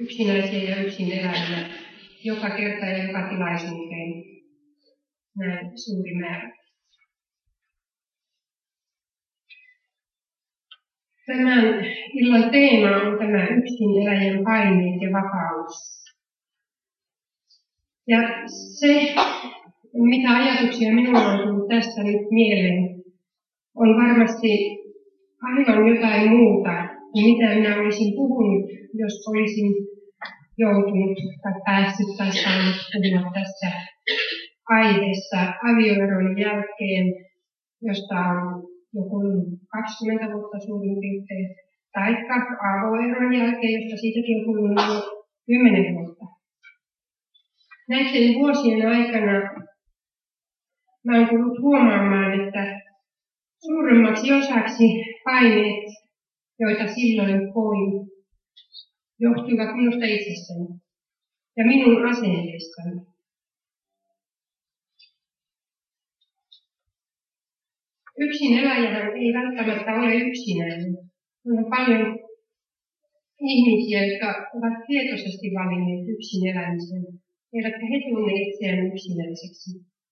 yksinäisiä ja yksin eläviä joka kerta ja joka tilaisuuteen näin suuri määrä. Tämän illan teema on tämä yksin eläjän paineet ja vapaus. Ja se, mitä ajatuksia minulla on tullut tästä nyt mieleen, on varmasti aivan jotain muuta kuin mitä minä olisin puhunut, jos olisin joutunut tai päässyt tai saanut puhua tässä aiheessa avioeron jälkeen, josta on joku 20 vuotta suurin piirtein, tai avoeron jälkeen, josta siitäkin on kulunut 10 vuotta. Näiden vuosien aikana mä olen tullut huomaamaan, että suurimmaksi osaksi paineet, joita silloin koin, johtuivat minusta itsestäni ja minun asenteestani. Yksin eläjähän ei välttämättä ole yksinäinen. On paljon ihmisiä, jotka ovat tietoisesti valinneet yksin elämisen, eivätkä he tunne itseään yksinäiseksi,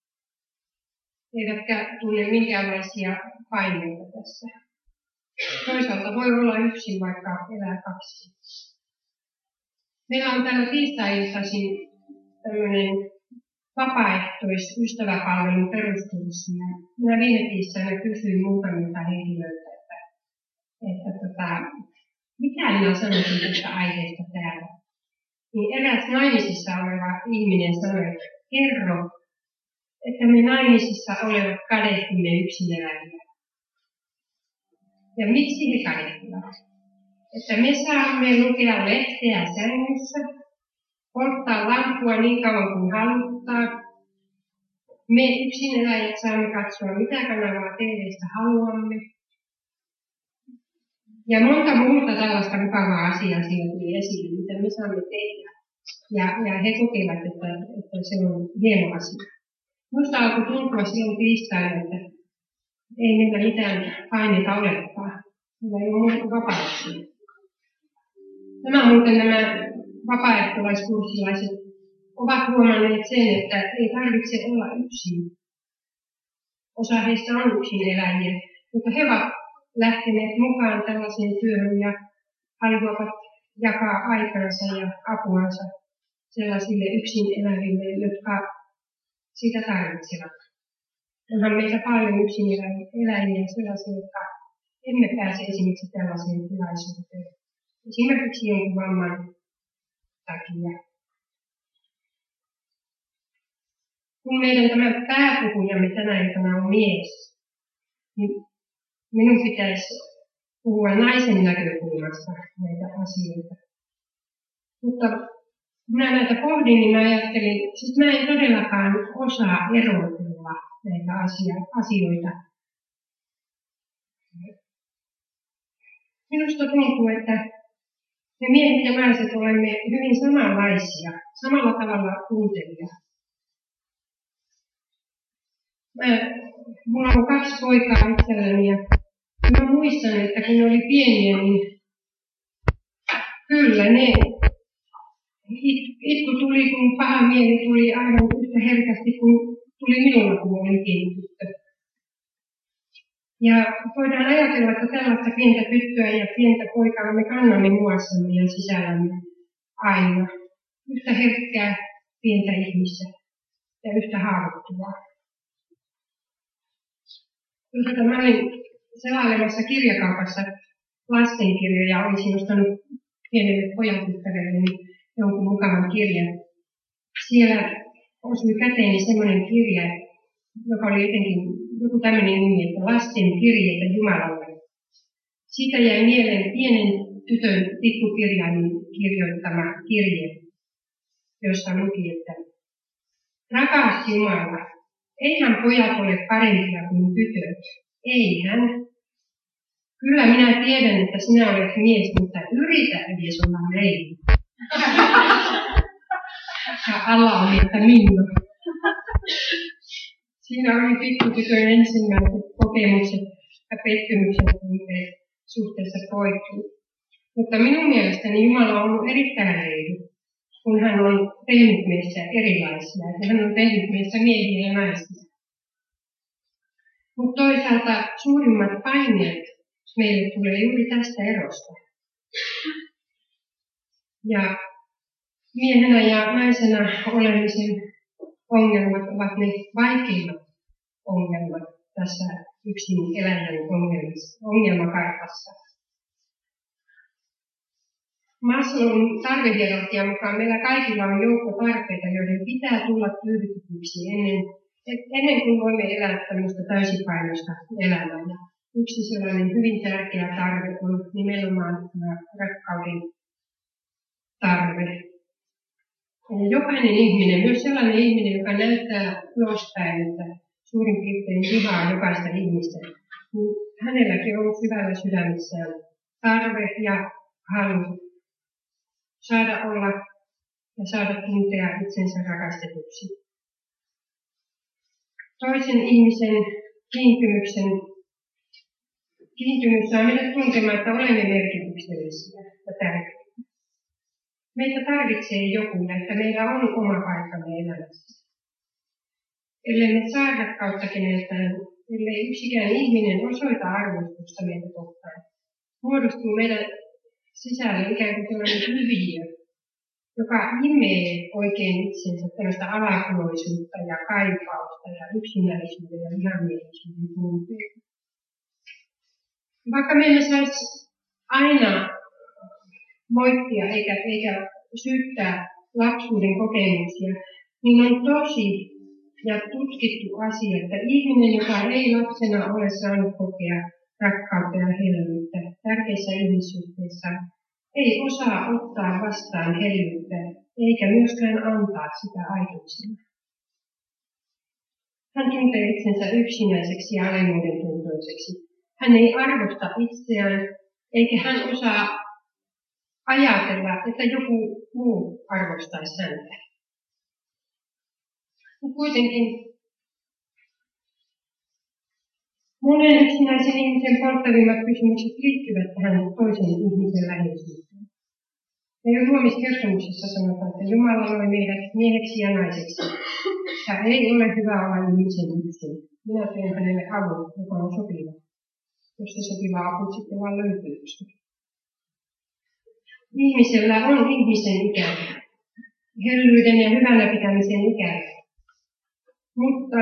eivätkä tunne minkäänlaisia paineita tässä. Toisaalta voi olla yksin, vaikka elää kaksi. Meillä on täällä tiistai-iltaisin tämmöinen vapaaehtoisystäväpalvelun peruskurssi. Minä viime tiistaina kysyin muutamilta henkilöiltä, että mitä minä sanoisin tästä aiheesta täällä. Niin eräs naimisissa oleva ihminen sanoi, että kerro, että me naimisissa olevat kadehtimme yksin eläviä. Ja miksi he kadehtivat? Että me saamme lukea lehteä sängyssä, polttaa lampua niin kauan kuin haluttaa. Me yksin eläjät saamme katsoa mitä kanavaa TV:stä haluamme. Ja monta muuta tällaista mukavaa asiaa siellä tuli esille, mitä me saamme tehdä. Ja he kokevat, että se on hieno asia. Minusta alkoi tuntua silloin tiistaina, että ei meillä mitään paineita olekaan. Meillä ei ole muuta vapauksia. Nämä vapaaehtoiskurssilaiset ovat huomanneet sen, että ei tarvitse olla yksin. Osa heistä on yksin eläjiä, mutta he ovat lähteneet mukaan tällaiseen työhön ja haluavat jakaa aikansa ja apuansa sellaisille yksin eläville, jotka sitä tarvitsevat. Onhan meitä paljon yksin eläjiä sellaisia, jotka emme pääse esimerkiksi tällaiseen tilaisuuteen. Esimerkiksi jonkun vamman takia. Kun meidän tämä pääpuhujamme tänä iltana on mies, niin minun pitäisi puhua naisen näkökulmasta näitä asioita. Mutta kun minä näitä pohdin, niin mä ajattelin, että mä en todellakaan osaa erotella näitä asioita. Minusta tuntuu, että me miehet ja naiset olemme hyvin samanlaisia, samalla tavalla tuntevia. Mulla on 2 poikaa itselläni ja mä muistan, että kun ne oli pieniä, niin kyllä ne itku tuli, kun paha mieli tuli aivan yhtä herkästi kuin tuli minulla, kun olin pieni tyttö. Ja voidaan ajatella, että tällaista pientä tyttöä ja pientä poikaa me kannamme muassamme ja sisällämme aina. Yhtä herkkää pientä ihmistä ja yhtä haavoittuvaa. Kun mä olin selailemassa kirjakaupassa lastenkirjoja, olisin ostanut pienelle pojantyttärelleni jonkun mukavan kirjan. Siellä osui käteeni semmoinen kirja, joka oli jotenkin joku tämmöinen nimi, että lasten kirjeitä Jumalalle. Siitä jäi mieleen pienen tytön pikkukirjainen kirjoittama kirje, jossa luki, että rakas Jumala, eihän pojat ole parempia kuin tytöt. Eihän. Kyllä minä tiedän, että sinä olet mies, mutta yritä edes olla reilu. Ja alla oli, että minun. Siinä oli pikkutytön ensimmäiset kokemukset ja pettymykset suhteessa poikiin. Mutta minun mielestäni Jumala on ollut erittäin reilu. kun hän on tehnyt meissä erilaisia, että hän on tehnyt meissä miehiä ja naisia. Mutta toisaalta suurimmat paineet meille tulee juuri tästä erosta. Ja miehenä ja naisena olemisen ongelmat ovat ne vaikeimmat ongelmat tässä yksin eläjän ongelmakartassa. Maslown tarvehierarkian mukaan meillä kaikilla on joukko tarpeita, joiden pitää tulla tyydytetyksi ennen kuin voimme elää tämmöistä täysipainoista elämää. Ja yksi sellainen hyvin tärkeä tarve on nimenomaan rakkauden tarve. Ja jokainen ihminen, myös sellainen ihminen, joka näyttää ulospäin, että suurin piirtein vihaa jokaista ihmistä, niin hänelläkin on syvällä sydämessään tarve ja halu saada olla ja saada tuntea itsensä rakastetuksi. Toisen ihmisen kiintymys saa meidät tuntemaan, että olemme merkityksellisiä ja tärkeitä. Meitä tarvitsee joku, että meillä on oma paikkamme elämässä. Ellei me saa rakkautta keneltään, ellei yksikään ihminen osoita arvostusta meitä kohtaan, muodostuu meidän sisällä ikään kuin sellainen hyviö, joka imee oikein itsensä tällaista alakuloisuutta ja kaipausta ja yksinäisyyden ja vihamielisyyden tunteita. Vaikka me emme saisi aina moittia eikä syyttää lapsuuden kokemuksia, niin on tosi ja tutkittu asia, että ihminen, joka ei lapsena ole saanut kokea rakkautta ja hellyyttä tärkeissä ihmissuhteissa, ei osaa ottaa vastaan hellyyttä, eikä myöskään antaa sitä aikuisena. Hän tuntee itsensä yksinäiseksi ja alemmuuden tuntoiseksi. Hän ei arvosta itseään, eikä hän osaa ajatella, että joku muu arvostaisi häntä. Mutta kuitenkin monen yksinäisen ihmisen polttavimmat kysymykset liittyvät tähän toisen ihmisen läheisyyteen. Ja luomiskertomuksessa sanotaan, että Jumala loi meidät mieheksi ja naiseksi. Ja ei ole hyvä olla ihmisen yksin. Minä teen hänelle avun, joka on sopiva. Jos se sopiva apu sitten vaan löytyy jostain. Ihmisellä on ihmisen ikävä. Hellyyden ja hyvänä pitämisen ikävä. Mutta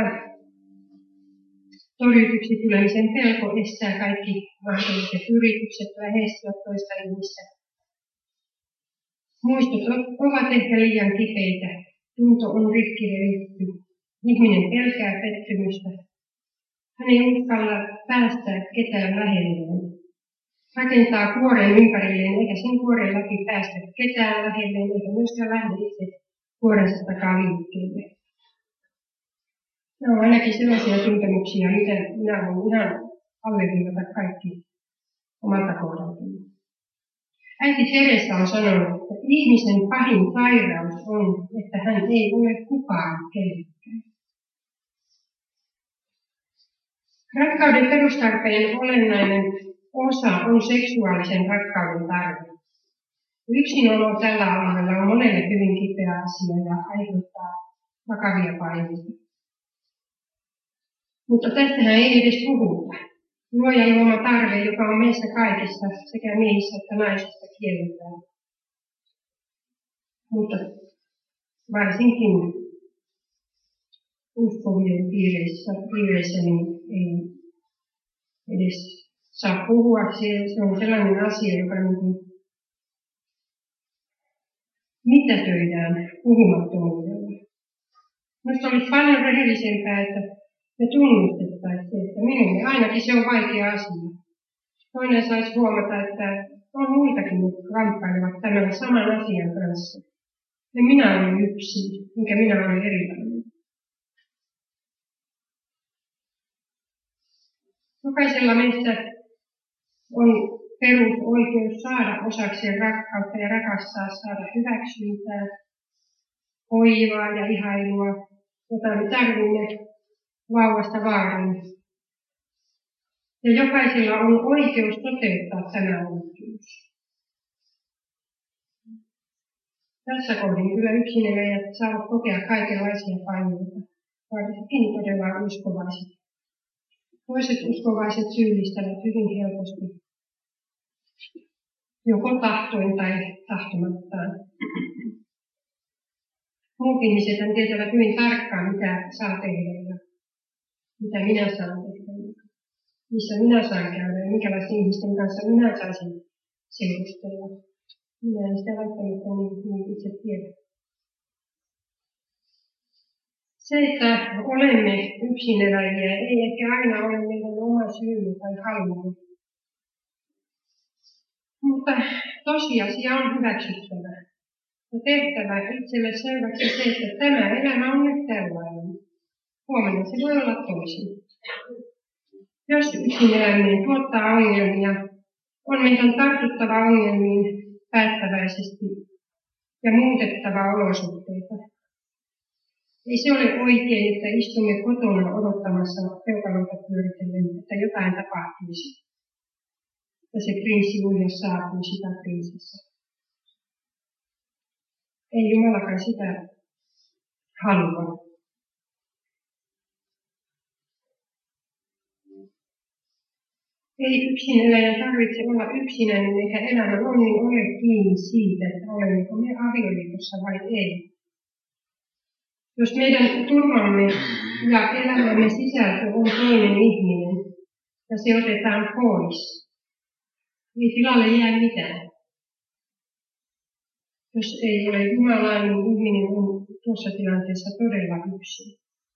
torjutuksi tulemisen pelko estää kaikki mahdolliset yritykset lähestyä toista ihmistä. Muistot ovat ehkä liian kipeitä. Tunto on rikki revitty. Ihminen pelkää pettymystä. Hän ei uskalla päästä ketään lähelleen. Rakentaa kuoren ympärilleen, eikä sen kuoren läpi päästä ketään lähelleen, eikä myöskään lähde itse kuorensa takaa liikkeelle. Nämä on ainakin sellaisia tuntemuksia, miten minä voin ihan alleviivata kaikki omalta kohdaltani. Äiti Teresa on sanonut, että ihmisen pahin sairaus on, että hän ei ole kukaan kellekään. Rakkauden perustarpeen olennainen osa on seksuaalisen rakkauden tarve. Yksinolo tällä alueella on monelle hyvin kipeä asia ja aiheuttaa vakavia paineita. Mutta tästähän ei edes puhuta. Luojan luoma tarve, joka on meissä kaikissa, sekä miehissä että naisissa, kielletään. Mutta varsinkin uskovien piireissä niin ei edes saa puhua. Se on sellainen asia, joka mitätöidään puhumattomuudella. Minusta olisi paljon rehellisempää, että me tunnustettaisiin se, että minulle ainakin se on vaikea asia. Toinen saisi huomata, että on muitakin, jotka kamppailevat tämän saman asian kanssa. Ja minä olen yksin, enkä minä olen erilainen. Jokaisella meistä on perusoikeus saada osakseen rakkautta ja rakastaa, saada hyväksyntää, hoivaa ja ihailua, jota me tarvimme vauvasta vaariin. Ja jokaisella on oikeus toteuttaa tämä oikeus. Tässä kohdin kyllä yksineläjät saavat kokea kaikenlaisia paineita, varsinkin todella uskovaiset. Toiset uskovaiset syyllistävät hyvin helposti, joko tahtoin tai tahtomattaan. Muut ihmiset tietävät hyvin tarkkaan, mitä saa tehdä ja mitä minä saan tehdä, missä minä saan käydä ja minkälaisten ihmisten kanssa minä saisin seurustella. Minä en sitä välttämättä niin itse tiedä. Se, että olemme yksineläjiä, ei ehkä aina ole meidän oma syymme tai haluamme. Mutta tosiasia on hyväksyttävä. Ja tehtävä itselle selväksi se, että tämä elämä on nyt tällainen. Huomenna se voi olla toisin. Jos yksin eläminen tuottaa ongelmia, on meidän tartuttava ongelmiin päättäväisesti ja muutettava olosuhteita. Ei se ole oikein, että istumme kotona odottamassa peukaloita pyöritellen, että jotain tapahtuisi. Että se prinssi Uija saapuisi tai prinsessa. Ei Jumalakaan sitä halua. Ei yksin-eläjän tarvitse olla yksinäinen eikä elämän onni ole kiinni siitä, että olemmeko me avioliitossa vai ei. Jos meidän turvamme ja elämämme sisältö on toinen ihminen ja se otetaan pois, ei tilalle jää mitään. Jos ei ole Jumalaa, niin ihminen on tuossa tilanteessa todella yksin.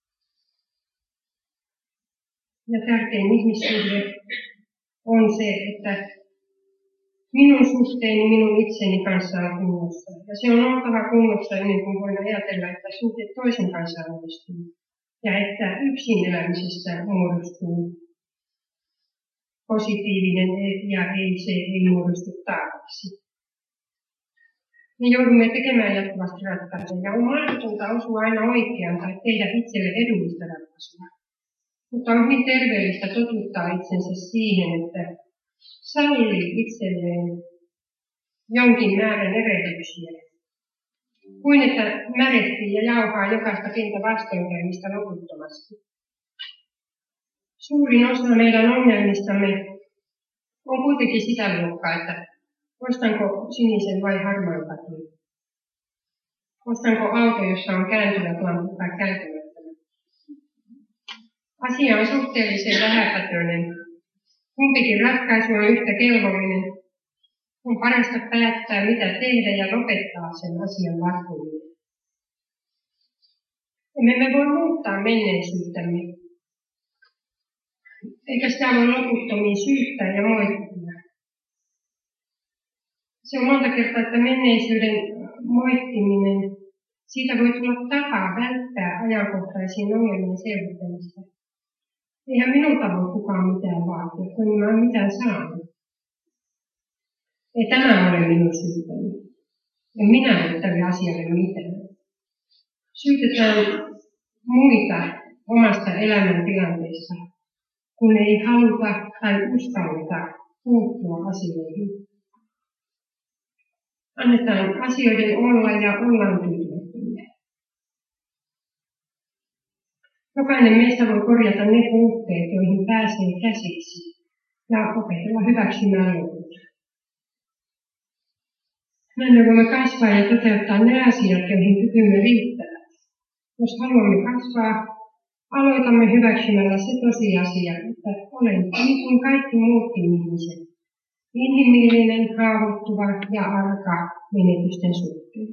Ja tärkein ihmissuhde on se, että minun suhteeni minun itseni kanssa on kunnossa. Ja se on oltava kunnossa ennen kuin voin ajatella, että suhde toisen kanssa onnistuu. Ja että yksin elämisestä muodostuu positiivinen ja se ei muodostu taakaksi. Me joudumme tekemään jatkuvasti ratkaisuja ja on mahdotonta osua aina oikeaan tai tehdä itselle edullista ratkaisua. Mutta on hyvin terveellistä totuttaa itsensä siihen, että sallii itselleen jonkin määrän erehdyksiä, kuin että märehtii ja jauhaa jokaista pientä vastoinkäymistä loputtomasti. Suurin osa meidän ongelmistamme on kuitenkin sitä luokkaa, että ostanko sinisen vai harmaan takia. Ostanko auto, jossa on kääntyvät lamput tai kääntymättömät. Asia on suhteellisen vähäpätöinen. Kumpikin ratkaisu on yhtä kelvollinen. On parasta päättää, mitä tehdä ja lopettaa sen asian vatkuminen. Emme me voi muuttaa menneisyyttämme. Eikä sitä voi loputtomiin syyttää ja moittia. Se on monta kertaa, että menneisyyden moittiminen, siitä voi tulla tapa välttää ajankohtaisiin ongelmien selvittelmistä. Eihän minulta voi kukaan mitään vaatia, kun mä en mitään saanut. Ei tämä ole minun syytäni. En minä ole tälle asialle mitään. Syytetään muita omasta elämäntilanteesta, kun ei haluta tai uskalleta puuttua asioihin. Annetaan asioiden olla ja ollaan tyytymättömiä. Jokainen meistä voi korjata ne puutteet, joihin pääsee käsiksi, ja opetella hyväksymään loput. Näin me voimme kasvaa ja toteuttaa ne asiat, joihin kykymme riittävät. Jos haluamme kasvaa, aloitamme hyväksymällä se tosiasia, että olen niin kuin kaikki muutkin ihmiset. Inhimillinen, haavoittuva ja arka menetysten suhteen.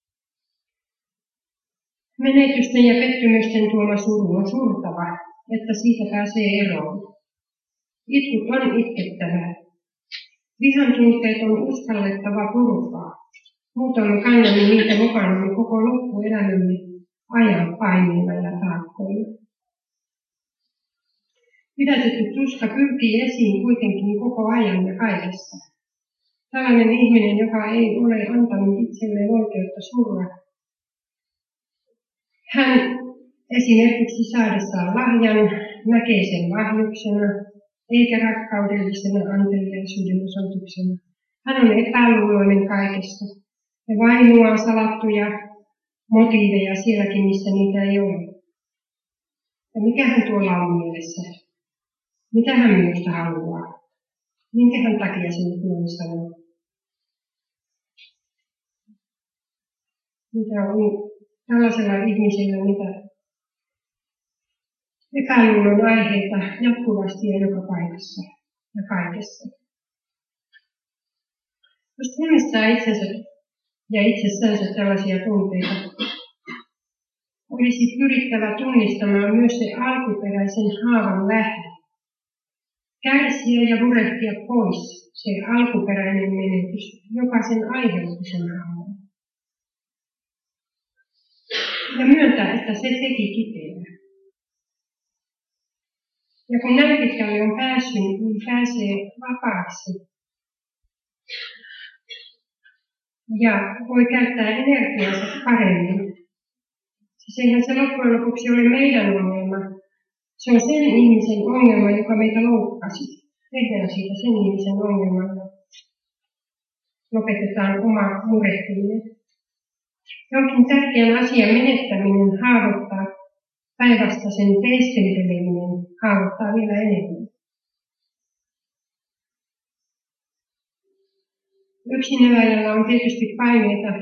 Menetysten ja pettymysten tuoma suru on surtava, että siitä pääsee eroon. Itkut on itkettävä. Vihan tunteet on uskallettava purkaa. Muutoin me kannamme niitä mukanamme koko loppuelämämme ajan paineilla ja taakkoilla. Pidätetty tuska pyrkii esiin kuitenkin koko ajan ja kaikessa. Tällainen ihminen, joka ei ole antanut itselleen oikeutta surra. Hän esimerkiksi saadessaan lahjan näkee sen lahjuksena, eikä rakkaudellisena anteliaisuuden osoituksena. Hän on epäluuloinen kaikesta Ja vainoa, salattuja motiiveja sielläkin, missä niitä ei ole. Ja mikähän tuolla on mielessä? Mitä hän minusta haluaa? Minkähän takia se nyt noin sanoo? Mitä on tällaisella ihmisellä, mitä epäluulon aiheita jatkuvasti ja joka paikassa ja kaikessa. Jos tunnistaa itsensä ja itsessänsä tällaisia tunteita, olisi pyrittävä tunnistamaan myös se alkuperäisen haavan lähde. Kärsiä ja murehtia pois se alkuperäinen menetys, joka sen aiheutti sen haavan. Ja myöntää, että se teki kipeää. Ja kun näin pitkälle on päässyt, niin pääsee vapaaksi. Ja voi käyttää energiansa paremmin. Siis eihän se loppujen lopuksi ole meidän ongelma. Se on sen ihmisen ongelma, joka meitä loukkasi. Tehdään siitä sen ihmisen ongelma ja lopetetaan oma murehtiminen. Jonkin tärkeän asian menettäminen haavoittaa, päinvastaisen teeskenteleminen haavoittaa vielä enemmän. Yksin-eläjällä on tietysti paineita,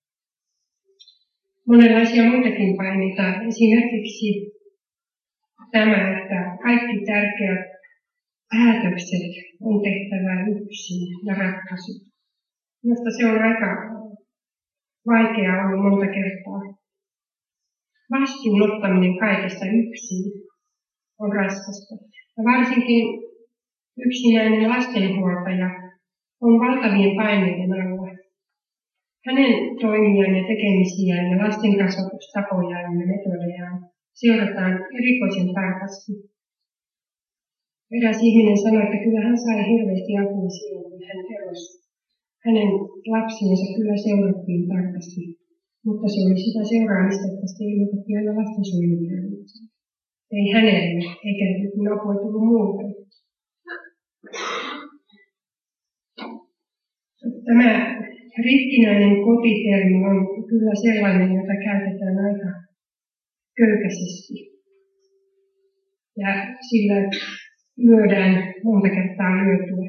monenlaisia muitakin paineita. Esimerkiksi tämä, että kaikki tärkeät päätökset on tehtävä yksin ja ratkaisut. Minusta se on aika vaikeaa ollut monta kertaa. Vastuun ottaminen kaikesta yksin on raskasta. Ja varsinkin yksinäinen lastenhuoltaja on valtavien paineiden alla. Hänen toimiaan ja tekemisiään ja lasten kasvatustapojaan ja metodejaan seurataan erikoisen tarkasti. Eräs ihminen sanoi, että kyllä hän sai hirveästi apua silloin, kun hän erosi. Hänen lapsiensa kyllä seurattiin tarkasti, mutta se oli sitä seuraamista, että sitä ilmoitettiin aina lastensuojeluviranomaiselle. Ei hänelle, eikä kun apua tullut muuten. Tämä rikkinäinen kotitermi on kyllä sellainen, jota käytetään aika köykäisesti. Ja sillä lyödään monta kertaa lyötyä.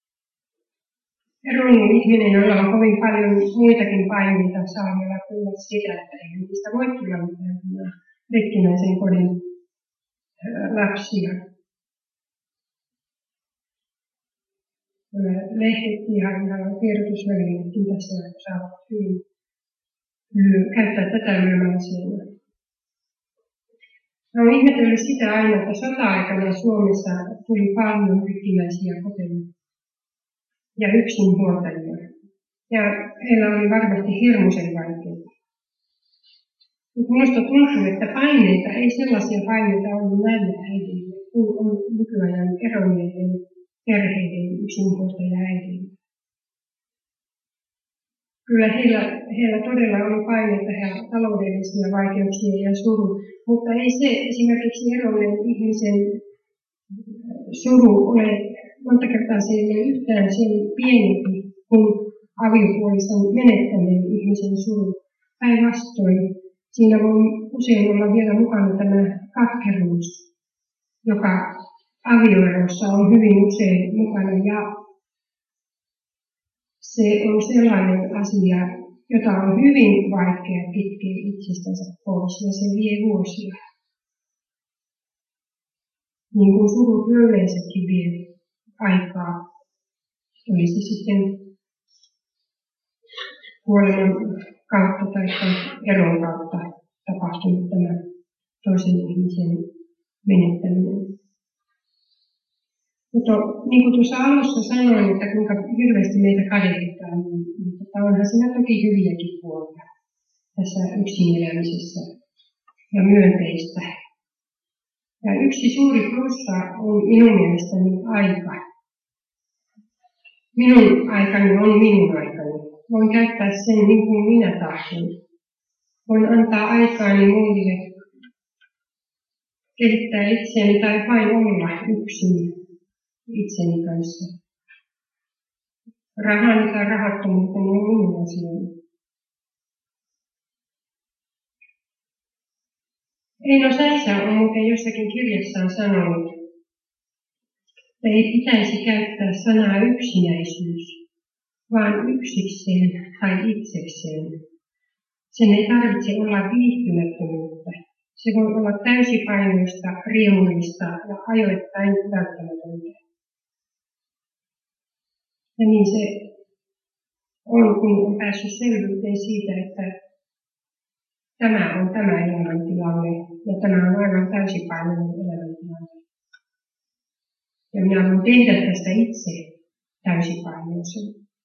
Eronnut ihminen, jolla on kovin paljon muitakin paineita, saa vielä kuulla sitä, että ei niistä voi tulla mitään rikkinäisen kodin lapsia. Lehdet ja tiedotusvälineetkin tässä saavat hyvin käyttää tätä lyömäasiana. Olen ihmetellyt sitä aina, että sota-aikana Suomessa tuli paljon rikkinäisiä koteja ja yksinhuoltajia. Ja heillä oli varmasti hirmuisen vaikeaa. Mutta minusta tuntuu, että paineita, ei sellaisia paineita ollut näille äidille, kun on nykyajan eronneiden perheiden yksinhuoltaja-äidille. Kyllä heillä todella oli paineita ja taloudellisia vaikeuksia ja suru, mutta ei se esimerkiksi eronneen ihmisen suru ole, monta kertaa se ei ole yhtään sen pienempi kuin aviopuolison menettäneen ihmisen suru. Päinvastoin siinä voi usein olla vielä mukana tämä katkeruus, joka avioerossa on hyvin usein mukana ja se on sellainen asia, jota on hyvin vaikea kitkeä itsestänsä pois ja se vie vuosia. Niin kuin surut yleensäkin vie aikaa. Olisi sitten kuoleman kautta tai eron kautta tapahtunut tämä toisen ihmisen menettäminen. Mutta niin kuin tuossa alussa sanoin, että kuinka hirveästi meitä kadehditaan, niin onhan siinä toki hyviäkin puolia tässä yksin elämisessä ja myönteistä. Ja yksi suuri plussa on minun mielestäni aika. Minun aikani on minun aikani. Voin käyttää sen niin kuin minä tahdon. Voin antaa aikaani muille kehittää itseäni tai vain olla yksin itseni kanssa. Rahani tai rahattomuuteni on minun asiani. Eino Sätsä on muuten jossakin kirjassaan sanonut, että ei pitäisi käyttää sanaa yksinäisyys, vaan yksikseen tai itsekseen. Sen ei tarvitse olla viihtymättömyyttä. Se voi olla täysipainoista, riemullista ja ajoittain välttämätöntä. Ja niin se on, kun on päässyt selvyyteen siitä, että tämä on tämä elämäntilanne ja tämä on aivan täysipainoinen elämäntilanne. Ja minä voin tehdä tästä itse täysipainoisen.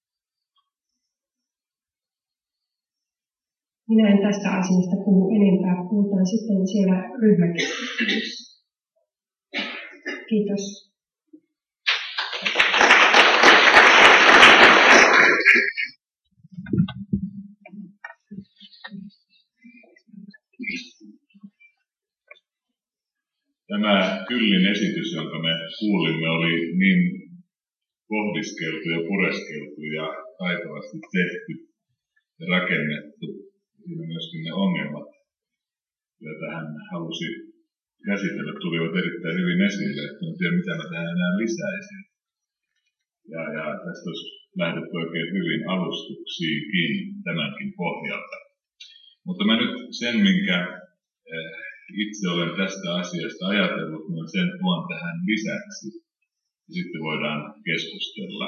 Minä en tästä asiasta puhu enempää. Puhutaan sitten siellä ryhmäkeskustelussa. Kiitos. Tämä Kyllin esitys, jonka me kuulimme, oli niin pohdiskeltu ja pureskeltu ja taitavasti tehty ja rakennettu. Siinä myöskin ne ongelmat, joita hän halusi käsitellä, tulivat erittäin hyvin esille, että en tiedä mitä mä tähän enää lisäisin. Ja tästä olisi lähdetty oikein hyvin alustuksiinkin tämänkin pohjalta. Mutta mä nyt sen, minkä itse olen tästä asiasta ajatellut, niin sen tuon tähän lisäksi. Ja sitten voidaan keskustella.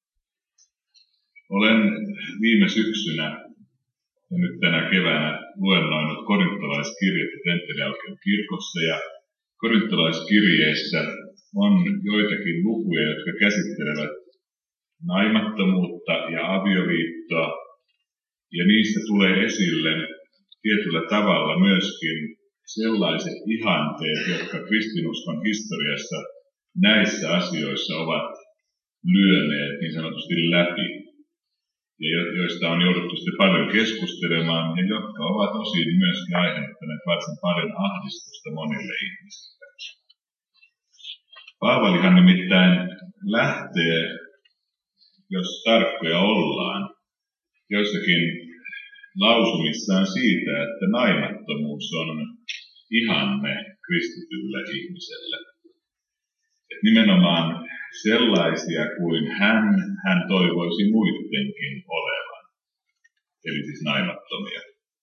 Olen viime syksynä ja nyt tänä keväänä luennoinut korintolaiskirjat ja Temppelialkeon kirkossa. Ja korintolaiskirjeissä on joitakin lukuja, jotka käsittelevät naimattomuutta ja avioliittoa. Ja niissä tulee esille tietyllä tavalla myöskin sellaiset ihanteet, jotka kristinuskon historiassa näissä asioissa ovat lyöneet niin sanotusti läpi. Ja joista on jouduttu sitten paljon keskustelemaan, ja jotka ovat osin myöskin aiheuttaneet varsin paljon ahdistusta monille ihmisille. Paavalihan nimittäin lähtee, jos tarkkoja ollaan, joissakin lausumissaan siitä, että naimattomuus on ihanne kristitylle ihmiselle. Et nimenomaan sellaisia kuin hän toivoisi muidenkin olevan, eli siis naimattomia.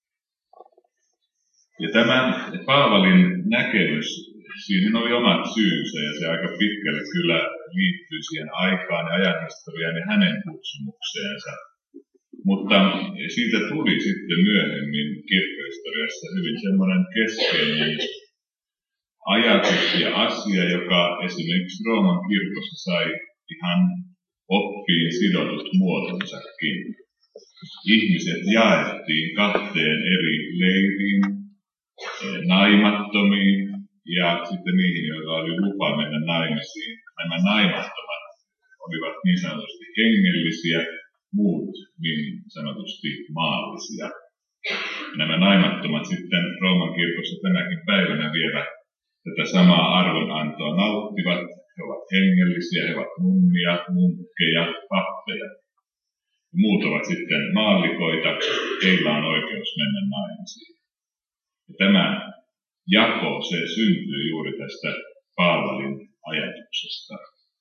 Ja tämä Paavalin näkemys, siinä oli omat syynsä ja se aika pitkälle kyllä liittyy siihen aikaan ja ajanhistoriaan ja hänen kutsumukseensa. Mutta siitä tuli sitten myöhemmin kirkkohistoriassa hyvin semmoinen keskeinen ajatus ja asia, joka esimerkiksi Rooman kirkossa sai ihan oppiin sidotut muotonsakin. Ihmiset jaettiin kahteen eri leiriin, naimattomiin ja sitten niihin, joilla oli lupa mennä naimisiin. Nämä naimattomat olivat niin sanotusti hengellisiä, muut niin sanotusti maallisia. Nämä naimattomat sitten Rooman kirkossa tänäkin päivänä vielä tätä samaa arvonantoa nauttivat. He ovat hengellisiä, he ovat nunnia, munkkeja, pappeja. Muut ovat sitten maallikoita, heillä on oikeus mennä naimisiin. Ja tämä jako, se syntyy juuri tästä Paavalin ajatuksesta.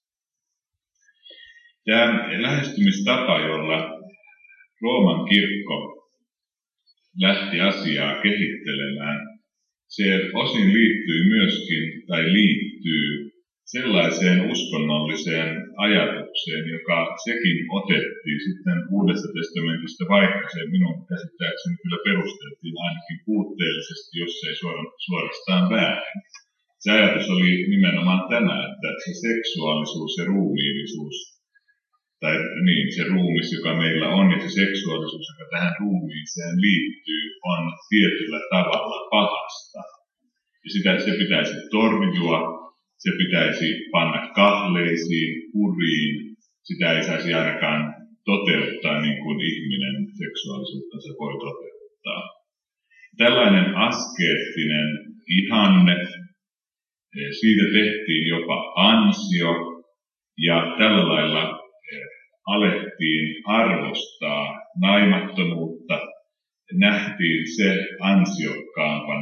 Tämä lähestymistapa, jolla Rooman kirkko lähti asiaa kehittelemään, se osin liittyy myöskin, tai liittyy sellaiseen uskonnolliseen ajatukseen, joka sekin otettiin sitten Uudesta testamentista, vaikka se minun käsittääkseni kyllä perusteltiin ainakin puutteellisesti, jos ei suorastaan väärin. Se ajatus oli nimenomaan tämä, että se seksuaalisuus ja ruumiillisuus, tai niin, se ruumis, joka meillä on, ja se seksuaalisuus, joka tähän ruumiiseen liittyy, on tietyllä tavalla pahasta. Ja se pitäisi torjua, se pitäisi panna kahleisiin, kuriin, sitä ei saisi ainakaan toteuttaa niin kuin ihminen seksuaalisuutta se voi toteuttaa. Tällainen askeettinen ihanne, siitä tehtiin jopa ansio, ja tällä lailla alettiin arvostaa naimattomuutta, nähtiin se ansiokkaampana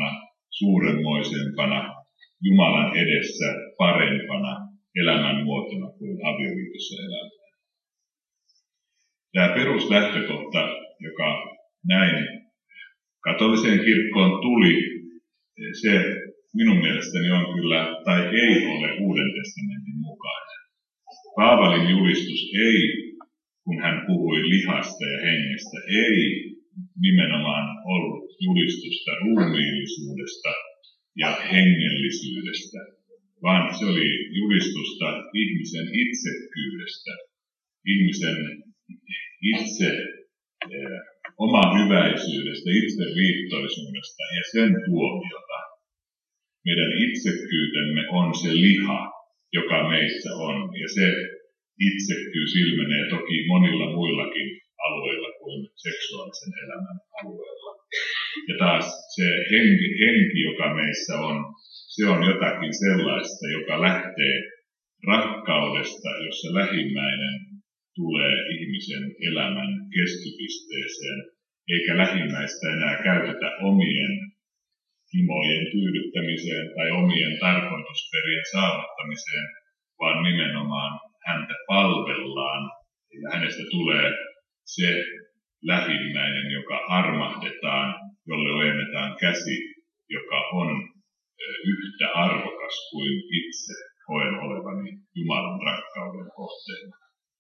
suuremmoisempana, Jumalan edessä parempana elämänmuotona kuin avioliitossa elämään. Tämä peruslähtökohta, joka näin katoliseen kirkkoon tuli, se minun mielestäni on kyllä, tai ei ole Uuden testamentin mukainen. Paavalin julistus ei, kun hän puhui lihasta ja hengestä, ei nimenomaan ollut julistusta ruumiillisuudesta ja hengellisyydestä, vaan se oli julistusta ihmisen itsekkyydestä, ihmisen itse omahyväisyydestä, itseriittoisuudesta ja sen tuomiota. Meidän itsekkyytemme on se liha, joka meissä on, ja se itsekkyys ilmenee toki monilla muillakin alueilla kuin seksuaalisen elämän alueella. Ja taas se henki, joka meissä on, se on jotakin sellaista, joka lähtee rakkaudesta, jossa lähimmäinen tulee ihmisen elämän keskipisteeseen, eikä lähimmäistä enää käytetä omien himojen tyydyttämiseen tai omien tarkoitusperien saavuttamiseen, vaan nimenomaan häntä palvellaan ja hänestä tulee se lähimmäinen, joka armahdetaan, jolle ojennetaan käsi, joka on yhtä arvokas kuin itse koen olevani Jumalan rakkauden kohteena.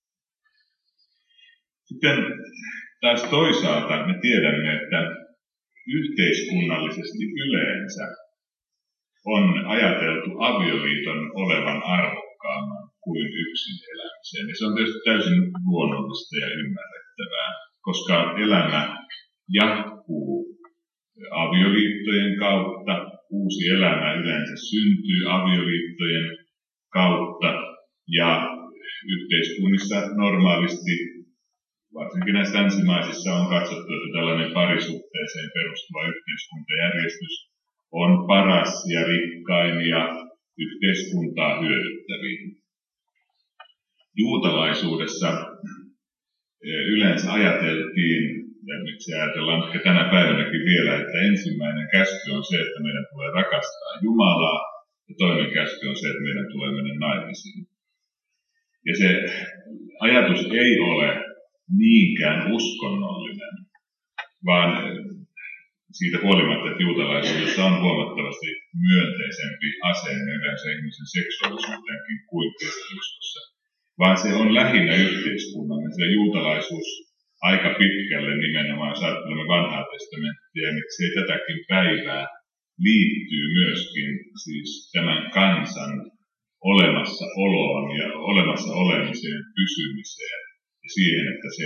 Sitten taas toisaalta me tiedämme, että yhteiskunnallisesti yleensä on ajateltu avioliiton olevan arvokkaamman kuin yksin elämiseen. Ja se on tietysti täysin luonnollista ja ymmärrettävää, koska elämä jatkuu avioliittojen kautta. Uusi elämä yleensä syntyy avioliittojen kautta ja yhteiskunnissa normaalisti, varsinkin näissä länsimaisissa, on katsottu, että tällainen parisuhteeseen perustuva yhteiskuntajärjestys on paras ja rikkain ja yhteiskuntaa hyödyttävin. Juutalaisuudessa yleensä ajateltiin, ja miksi ajatellaan ehkä tänä päivänäkin vielä, että ensimmäinen käsky on se, että meidän tulee rakastaa Jumalaa, ja toinen käsky on se, että meidän tulee mennä naimisiin. Ja se ajatus ei ole niinkään uskonnollinen, vaan siitä huolimatta, että juutalaisuudessa on huomattavasti myönteisempi asenne yleensä ihmisen seksuaalisuuteenkin kuin kristinuskossa, vaan se on lähinnä yhteiskunnallinen. Se juutalaisuus aika pitkälle nimenomaan, jos ajattelemme vanhaa testamenttia, ja miksei tätäkin päivää liittyy myöskin siis tämän kansan olemassaoloon ja olemassa olemiseen, pysymiseen ja siihen, että se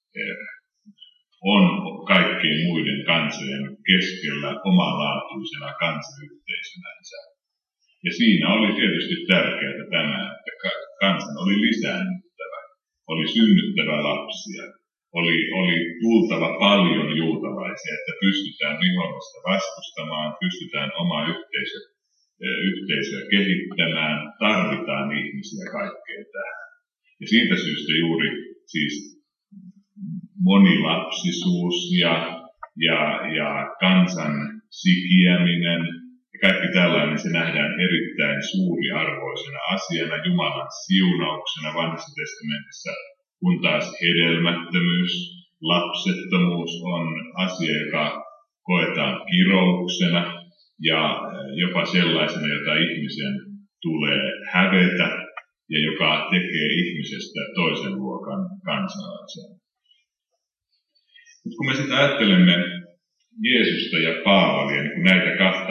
on kaikkien muiden kansojen keskellä omalaatuisena kansayhteisönänsä. Ja siinä oli tietysti tärkeää tämä, että kansan oli lisäännyttävä, oli synnyttävä lapsia, oli tultava paljon juutalaisia, että pystytään vihollista vastustamaan, pystytään omaa yhteisöä kehittämään, tarvitaan ihmisiä kaikkeen tähän. Ja siitä syystä juuri siis monilapsisuus ja kansan sikiäminen ja kaikki tällainen, se nähdään erittäin suuriarvoisena asiana, Jumalan siunauksena Vanhassa testamentissa, kun taas hedelmättömyys, lapsettomuus on asia, joka koetaan kirouksena ja jopa sellaisena, jota ihmisen tulee hävetä ja joka tekee ihmisestä toisen luokan kansalaisen. Nyt kun me sitten ajattelemme Jeesusta ja Paavalia, niin näitä kahta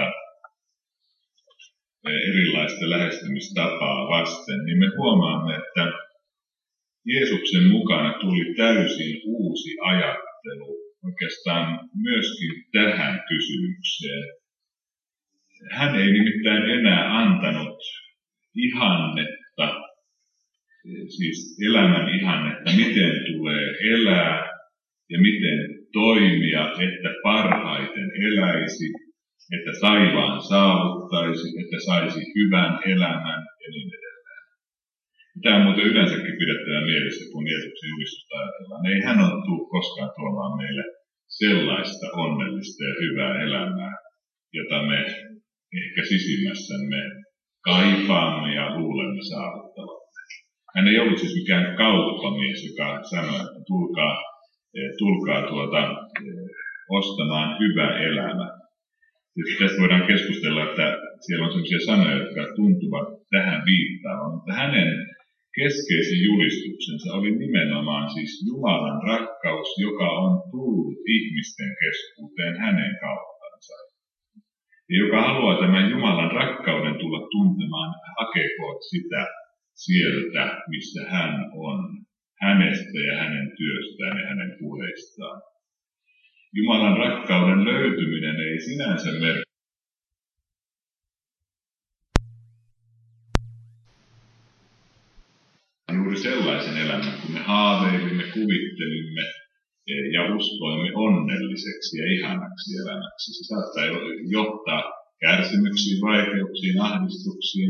erilaista lähestymistapaa vasten, niin me huomaamme, että Jeesuksen mukana tuli täysin uusi ajattelu oikeastaan myöskin tähän kysymykseen. Hän ei nimittäin enää antanut ihannetta, siis elämän ihannetta, miten tulee elää ja miten toimia, että parhaiten eläisi, että taivaan saavuttaisi, että saisi hyvän elämän ja niin edelleen. Tämä on muuten yleensäkin pidettävä mielessä, kun Jeesuksen julistusta ajatellaan. Ei hän ole koskaan tuomaan meille sellaista onnellista ja hyvää elämää, jota me ehkä sisimmässämme kaipaamme ja luulemme saavuttavamme. Hän ei ollut siis mikään kauppamies, joka sanoi, että tulkaa ostamaan hyvä elämä. Tietysti tästä voidaan keskustella, että siellä on sellaisia sanoja, jotka tuntuvat tähän viittaavan, mutta hänen keskeisin julistuksensa oli nimenomaan siis Jumalan rakkaus, joka on tullut ihmisten keskuuteen hänen kauttansa. Ja joka haluaa tämän Jumalan rakkauden tulla tuntemaan, hakekoot sitä sieltä, missä hän on, hänestä ja hänen työstään ja hänen puheistaan. Jumalan rakkauden löytyminen ei sinänsä merkitse juuri sellaisen elämän, kun me haaveilimme, kuvittelimme ja uskoimme onnelliseksi ja ihanaksi elämäksi. Se saattaa johtaa kärsimyksiin, vaikeuksiin, ahdistuksiin,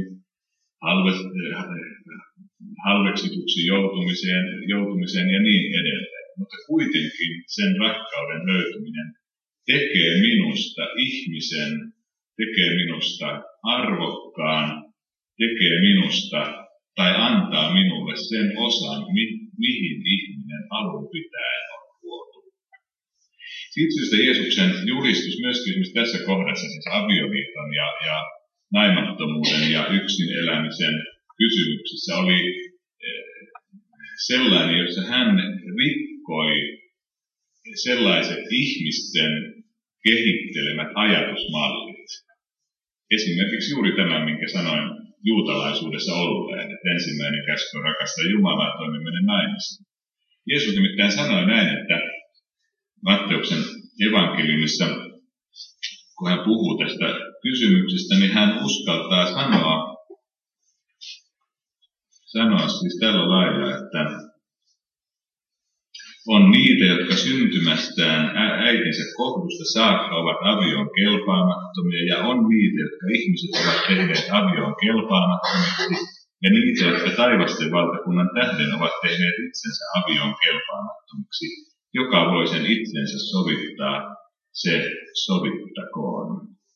halveksituksi joutumiseen ja niin edelleen. Mutta kuitenkin sen rakkauden löytyminen tekee minusta ihmisen, tekee minusta arvokkaan, tekee minusta tai antaa minulle sen osan, mihin ihminen alun pitäen on luotu. Siitä syystä Jeesuksen julistus myöskin esimerkiksi tässä kohdassa, siis avioliiton ja naimattomuuden ja yksin elämisen kysymyksissä oli sellainen, jossa hän rikkoi sellaiset ihmisten kehittelemät ajatusmallit. Esimerkiksi juuri tämän, minkä sanoin juutalaisuudessa olleen, että ensimmäinen käsky on rakastaa Jumalaa, toinen mene naimisiin. Jeesus nimittäin sanoi näin, että Matteuksen evankeliumissa, kun hän puhuu tästä kysymyksestä, niin hän uskaltaa sanoa siis tällä lailla, että on niitä, jotka syntymästään äitinsä kohdusta saakka ovat avioon kelpaamattomia, ja on niitä, jotka ihmiset ovat tehneet avioon kelpaamattomiksi, ja niitä, jotka taivasten valtakunnan tähden ovat tehneet itsensä avioon kelpaamattomiksi. Joka voi sen itsensä sovittaa, se sovittakoon.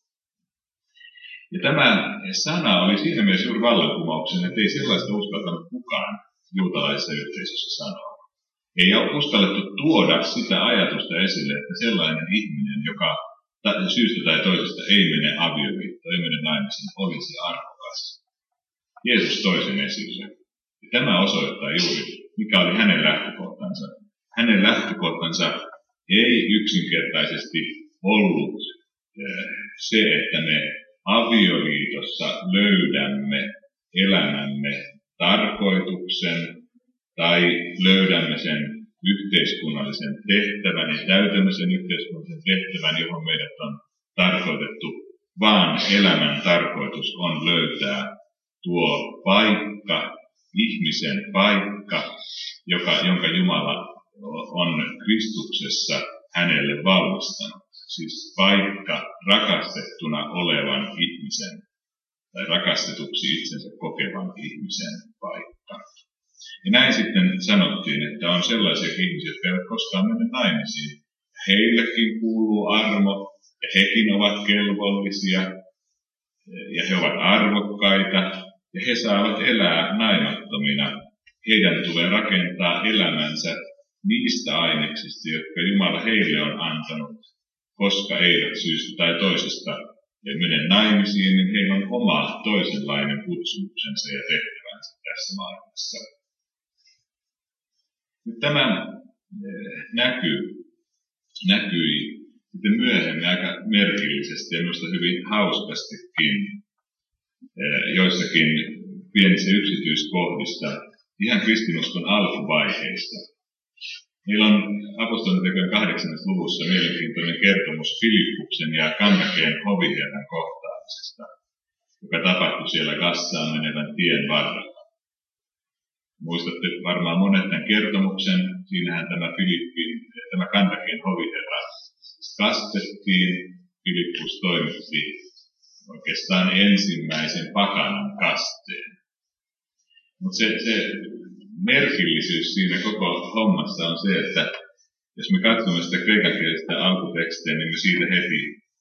Ja tämä sana oli siinä mielessä juuri vallankumouksen, että ei sellaista uskaltanut kukaan juutalaisessa yhteisössä sanoa. Ei ole uskallettu tuoda sitä ajatusta esille, että sellainen ihminen, joka syystä tai toisesta ei mene avioliittoon, ei mene naimisiin, olisi arvokas. Jeesus toi sen esille. Ja tämä osoittaa juuri, mikä oli hänen lähtökohtansa. Hänen lähtökohtansa ei yksinkertaisesti ollut se, että me avioliitossa löydämme elämämme tarkoituksen tai löydämme sen yhteiskunnallisen tehtävän ja täytämme sen yhteiskunnallisen tehtävän, johon meidät on tarkoitettu, vaan elämän tarkoitus on löytää tuo paikka, ihmisen paikka, jonka Jumala on Kristuksessa hänelle valmistanut. Siis paikka rakastettuna olevan ihmisen tai rakastetuksi itsensä kokevan ihmisen paikka. Ja näin sitten sanottiin, että on sellaisia ihmisiä, jotka eivät koskaan mene naimisiin. Heillekin kuuluu armo ja hekin ovat kelvollisia ja he ovat arvokkaita ja he saavat elää naimattomina. Heidän tulee rakentaa elämänsä niistä aineksista, jotka Jumala heille on antanut, koska eivät syystä tai toisesta mene naimisiin, niin heillä on oma toisenlainen kutsumuksensa ja tehtävänsä tässä maailmassa. Nyt tämä näkyi sitten myöhemmin aika merkillisesti ja minusta hyvin hauskastikin joissakin pienissä yksityiskohdissa ihan kristinuskon alkuvaiheissa. Meillä on apostolitekojen 8. luvussa mielenkiintoinen kertomus Filippuksen ja Kandakeen hoviherran kohtaamisesta, joka tapahtui siellä Gassaan menevän tien varrella. Muistatte varmaan monet tämän kertomuksen. Siinähän tämä Kandakeen hoviherra kastettiin. Filippus toimitti oikeastaan ensimmäisen pakanan kasteen. Mutta se merkillisyys siinä koko hommassa on se, että jos me katsomme sitä kreikankielistä alkutekstiä, niin me siitä heti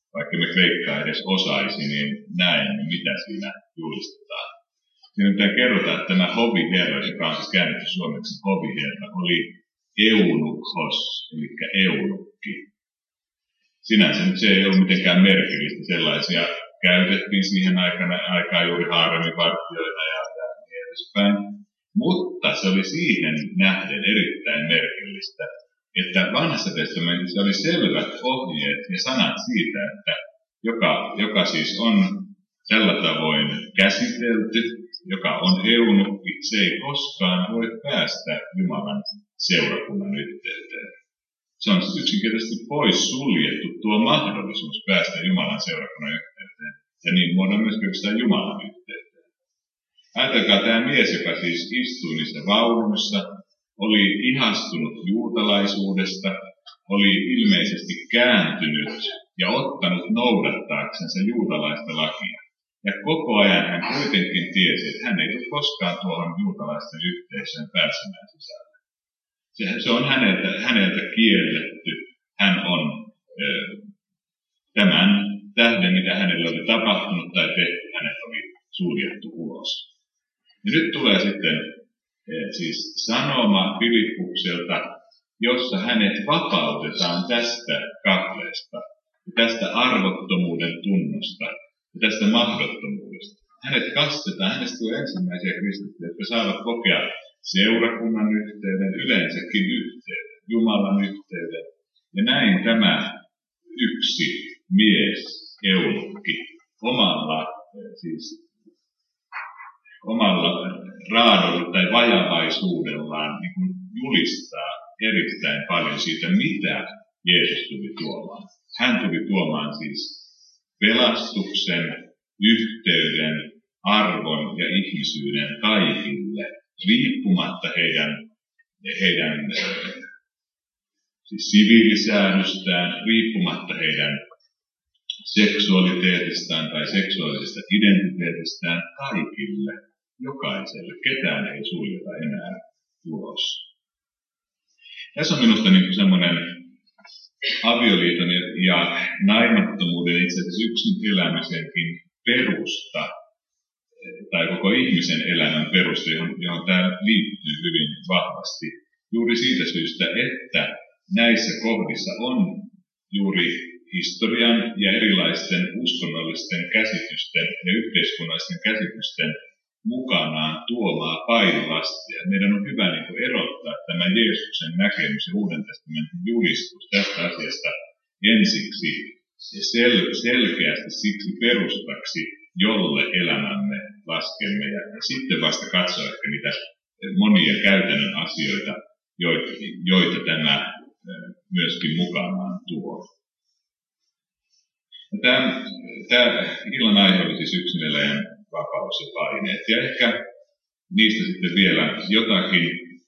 vaikka me kreikkaa edes osaisi, niin näemme, mitä siinä julistetaan. Siinä kerrotaan, että tämä hoviherra, joka on siis käännetty suomeksi hoviherra, oli eunukhos, eli eunukki. Sinänsä nyt se ei ole mitenkään merkillistä. Sellaisia käytettiin siihen aikaan juuri haaremivartijoina ja niin edespäin. Mutta se oli siihen nähden erittäin merkillistä, että Vanhassa testamentissa oli selvät ohjeet ja sanat siitä, että joka siis on tällä tavoin käsitelty, joka on eunukki, se ei koskaan voi päästä Jumalan seurakunnan yhteyteen. Se on yksinkertaisesti pois suljettu tuo mahdollisuus päästä Jumalan seurakunnan yhteyteen ja niin muodon myös oikeastaan Jumalan yhteyteen. Ajatelkaa tämä mies, joka siis istui niissä vaunuissa, oli ihastunut juutalaisuudesta, oli ilmeisesti kääntynyt ja ottanut noudattaaksensa juutalaista lakia. Ja koko ajan hän kuitenkin tiesi, että hän ei tule koskaan tuohon juutalaisten yhteisöön pääsemään sisälle. Se on häneltä kielletty. Hän on tämän tähden, mitä hänelle oli tapahtunut tai tehty, hänet oli suljettu ulos. Ja nyt tulee sitten siis sanoma Filippukselta, jossa hänet vapautetaan tästä kahleesta, tästä arvottomuuden tunnosta ja tästä mahdottomuudesta. Hänet kastetaan, hänestä tulee ensimmäisiä kristittyjä, jotka saavat kokea seurakunnan yhteyden, yleensäkin yhteyden, Jumalan yhteyden. Ja näin tämä yksi mies, eunukki, omalla raadolla tai vajavaisuudellaan niin kuin julistaa erittäin paljon siitä, mitä Jeesus tuli tuomaan. Hän tuli tuomaan siis pelastuksen, yhteyden, arvon ja ihmisyyden kaikille, riippumatta heidän siis siviilisäännöstään, riippumatta heidän seksuaaliteetistaan tai seksuaalisesta identiteetistään kaikille, jokaiselle. Ketään ei suljeta enää ulos. Tässä on minusta niin semmoinen avioliiton ja naimattomuuden itse asiassa yksin elämisenkin perusta, tai koko ihmisen elämän perusta, johon tämä liittyy hyvin vahvasti. Juuri siitä syystä, että näissä kohdissa on juuri historian ja erilaisten uskonnollisten käsitysten ja yhteiskunnallisten käsitysten mukanaan tuomaa painolastia. Meidän on hyvä erottaa tämä Jeesuksen näkemys ja Uuden testamentin julistus tästä asiasta ensiksi selkeästi siksi perustaksi, jolle elämämme laskemme ja sitten vasta katsoa ehkä niitä monia käytännön asioita, joita tämä myöskin mukanaan tuo. Tämä illan aihe oli siis yksineläjän vapaus ja paineet. Ja ehkä niistä sitten vielä jotakin.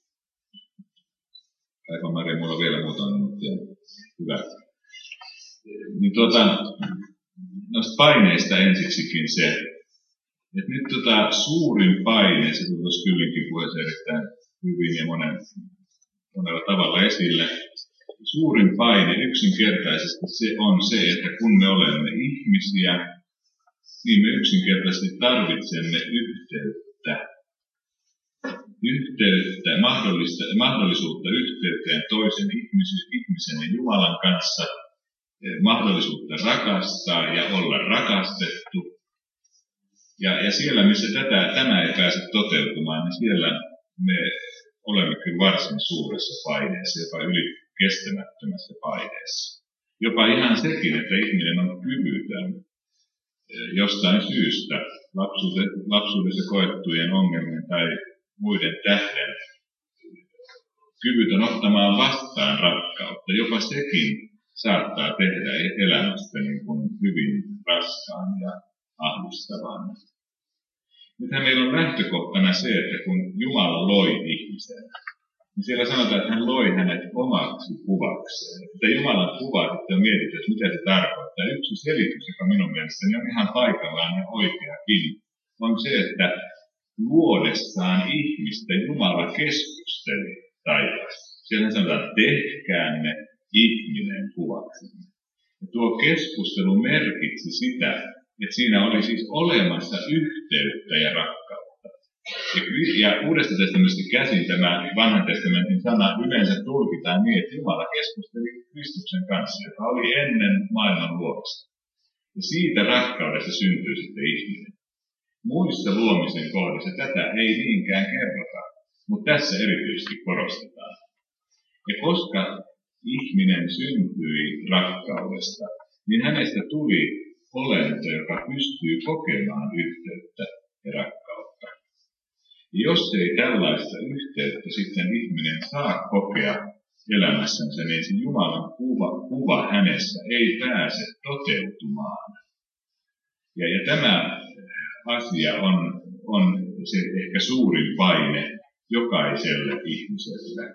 Päivä-Maria, mulla on vielä muutama minuuttia. Hyvä. Niin noista paineista ensiksikin se, että nyt suurin paine, se tuli tuossa Kyllinkin puheessa erittäin hyvin ja monella tavalla esille. Suurin paine yksinkertaisesti se on se, että kun me olemme ihmisiä, niin me yksinkertaisesti tarvitsemme mahdollisuutta yhteyteen toisen ihmisen ja Jumalan kanssa, mahdollisuutta rakastaa ja olla rakastettu. Ja siellä, missä tämä ei pääse toteutumaan, niin siellä me olemme kyllä varsin suuressa paineessa, jopa yli kestämättömässä paineessa. Jopa ihan sekin, että ihminen on kyvytön jostain syystä lapsuudessa koettujen ongelmien tai muiden tähden kyvytön ottamaan vastaan rakkautta. Jopa sekin saattaa tehdä elämästä hyvin raskaan ja ahdistavan. Nythän meillä on lähtökohtana se, että kun Jumala loi ihmisen, niin siellä sanotaan, että hän loi hänet omaksi kuvakseen. Että Jumalan kuvaa sitten on mietitty, että mitä se tarkoittaa. Yksi selitys, joka minun mielestäni on ihan paikallaan ja oikeakin, on se, että luodessaan ihmistä Jumala keskusteli taivaasta. Siellä sanotaan, tehkäämme ihminen kuvaksemme. Ja tuo keskustelu merkitsi sitä, että siinä oli siis olemassa yhteyttä ja rakkautta. Ja Uudesta testamentista käsin tämä Vanhan testamentin sana yleensä tulkitaan niin, että Jumala keskusteli Kristuksen kanssa, joka oli ennen maailman luomista. Ja siitä rakkaudesta syntyy sitten ihminen. Muissa luomisen kohdissa tätä ei niinkään kerrota, mutta tässä erityisesti korostetaan. Ja koska ihminen syntyi rakkaudesta, niin hänestä tuli olento, joka pystyy kokemaan yhteyttä ja rakkautta. Ja jos ei tällaista yhteyttä sitten ihminen saa kokea elämässänsä, niin se Jumalan kuva hänessä ei pääse toteutumaan. Ja tämä asia on se ehkä suurin paine jokaiselle ihmiselle.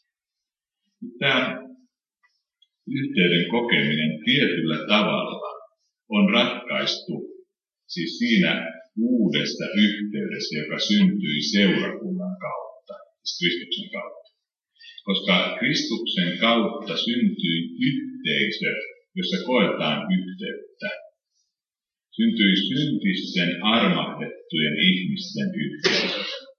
Tämä yhteyden kokeminen tietyllä tavalla on ratkaistu siis siinä uudessa yhteydessä, joka syntyi seurakunnan kautta, siis Kristuksen kautta. Koska Kristuksen kautta syntyi yhteisö, jossa koetaan yhteyttä. Syntyi syntisten armahdettujen ihmisten yhteisö.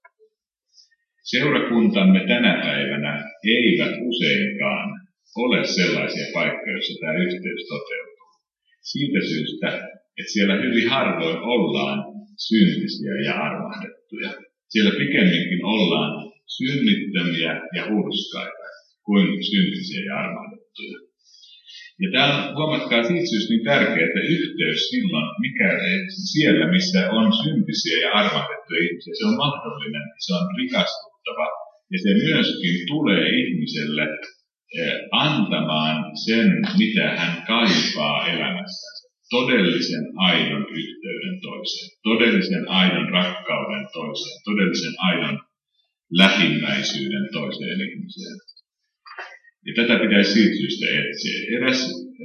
Seurakuntamme tänä päivänä eivät useinkaan ole sellaisia paikkoja, joissa tämä yhteys toteutuu. Siitä syystä, että siellä hyvin harvoin ollaan syntisiä ja armahdettuja. Siellä pikemminkin ollaan synnittömiä ja hurskaita kuin syntisiä ja armahdettuja. Ja tämä on, huomatkaa siitä syystä niin tärkeää, että yhteys silloin, siellä missä on syntisiä ja armahdettuja ihmisiä, se on mahdollinen, se on rikastuttava ja se myöskin tulee ihmiselle antamaan sen, mitä hän kaipaa elämässänsä. Todellisen aidon yhteyden toiseen, todellisen aidon rakkauden toiseen, todellisen aidon lähimmäisyyden toiseen ihmiseen. Ja tätä pitäisi siitä syystä etsiä. Eräs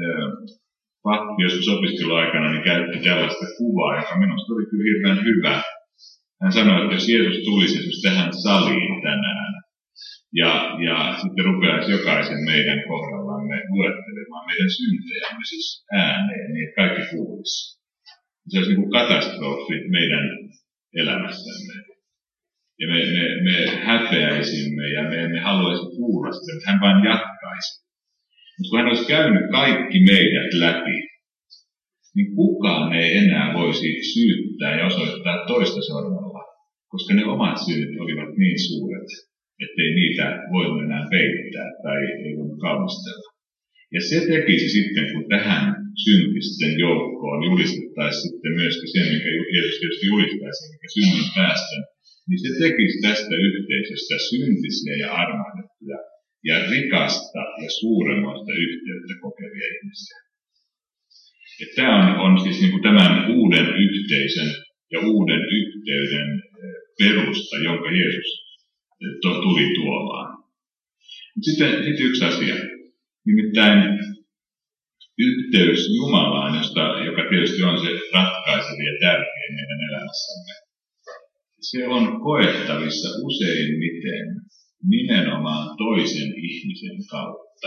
pappi joskus opiskeluaikana niin käytti tällaista kuvaa, joka minusta oli kyllä hirveän hyvä. Hän sanoi, että jos Jeesus tulisi esimerkiksi tähän saliin tänään, ja sitten rupeaisi jokaisen meidän kohdallamme luettelemaan meidän syntejämme siis ääneen, niin että kaikki kuulisi. Se olisi niin kuin katastrofi meidän elämässämme. Ja me häpeäisimme ja me emme haluaisi kuulla sitä, että hän vain jatkaisi. Mutta kun hän olisi käynyt kaikki meidät läpi, niin kukaan ei enää voisi syyttää ja osoittaa toista sormella, koska ne omat syyt olivat niin suuret, ettei niitä voinut enää peittää tai ei voinut kaunistella. Ja se tekisi sitten, kun tähän syntisten joukkoon julistettaisiin sitten myöskin sen, minkä Jeesus tietysti julistaisi, mikä synnin päästön, niin se tekisi tästä yhteisöstä syntisiä ja armahdettuja ja rikasta ja suuremmoista yhteyttä kokevia ihmisiä. Ja tämä on siis niin kuin tämän uuden yhteisön ja uuden yhteyden perusta, jonka Jeesus tuli tuomaan. Sitten yksi asia, nimittäin yhteys Jumalaan, joka tietysti on se ratkaiseva ja tärkeä meidän elämässämme. Se on koettavissa useimmiten nimenomaan toisen ihmisen kautta.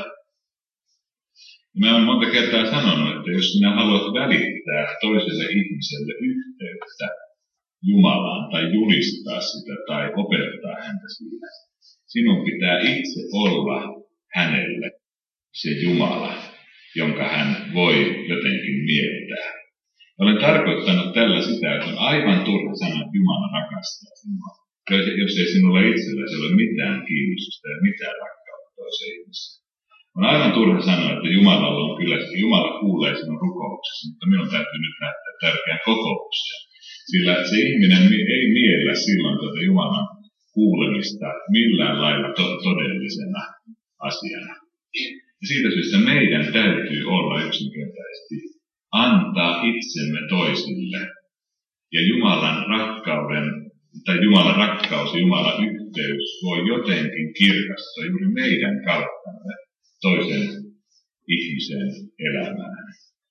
Mä olen monta kertaa sanonut, että jos sinä haluat välittää toiselle ihmiselle yhteyttä Jumalaan tai julistaa sitä tai opettaa häntä siinä, sinun pitää itse olla hänelle se Jumala, jonka hän voi jotenkin mieltää. Olen tarkoittanut tällä sitä, että on aivan turha sanoa, että Jumala rakastaa sinua. Jos ei sinulla itselläsi ole mitään kiinnostusta ja mitään rakkautta toiseen ihmiseen. On aivan turha sanoa, että Jumalalla on kyllä, Jumala kuulee sinun rukouksesi, mutta minun täytyy nyt lähteä tärkeään kokoukseen. Sillä se ihminen ei miellä silloin tuota Jumalan kuulemista millään lailla todellisena asiana. Ja siitä syystä meidän täytyy olla yksinkertaisesti antaa itsemme toisille. Ja Jumalan rakkauden, tai Jumalan rakkaus ja Jumalan yhteys voi jotenkin kirkastua juuri meidän kauttamme toisen ihmisen elämään.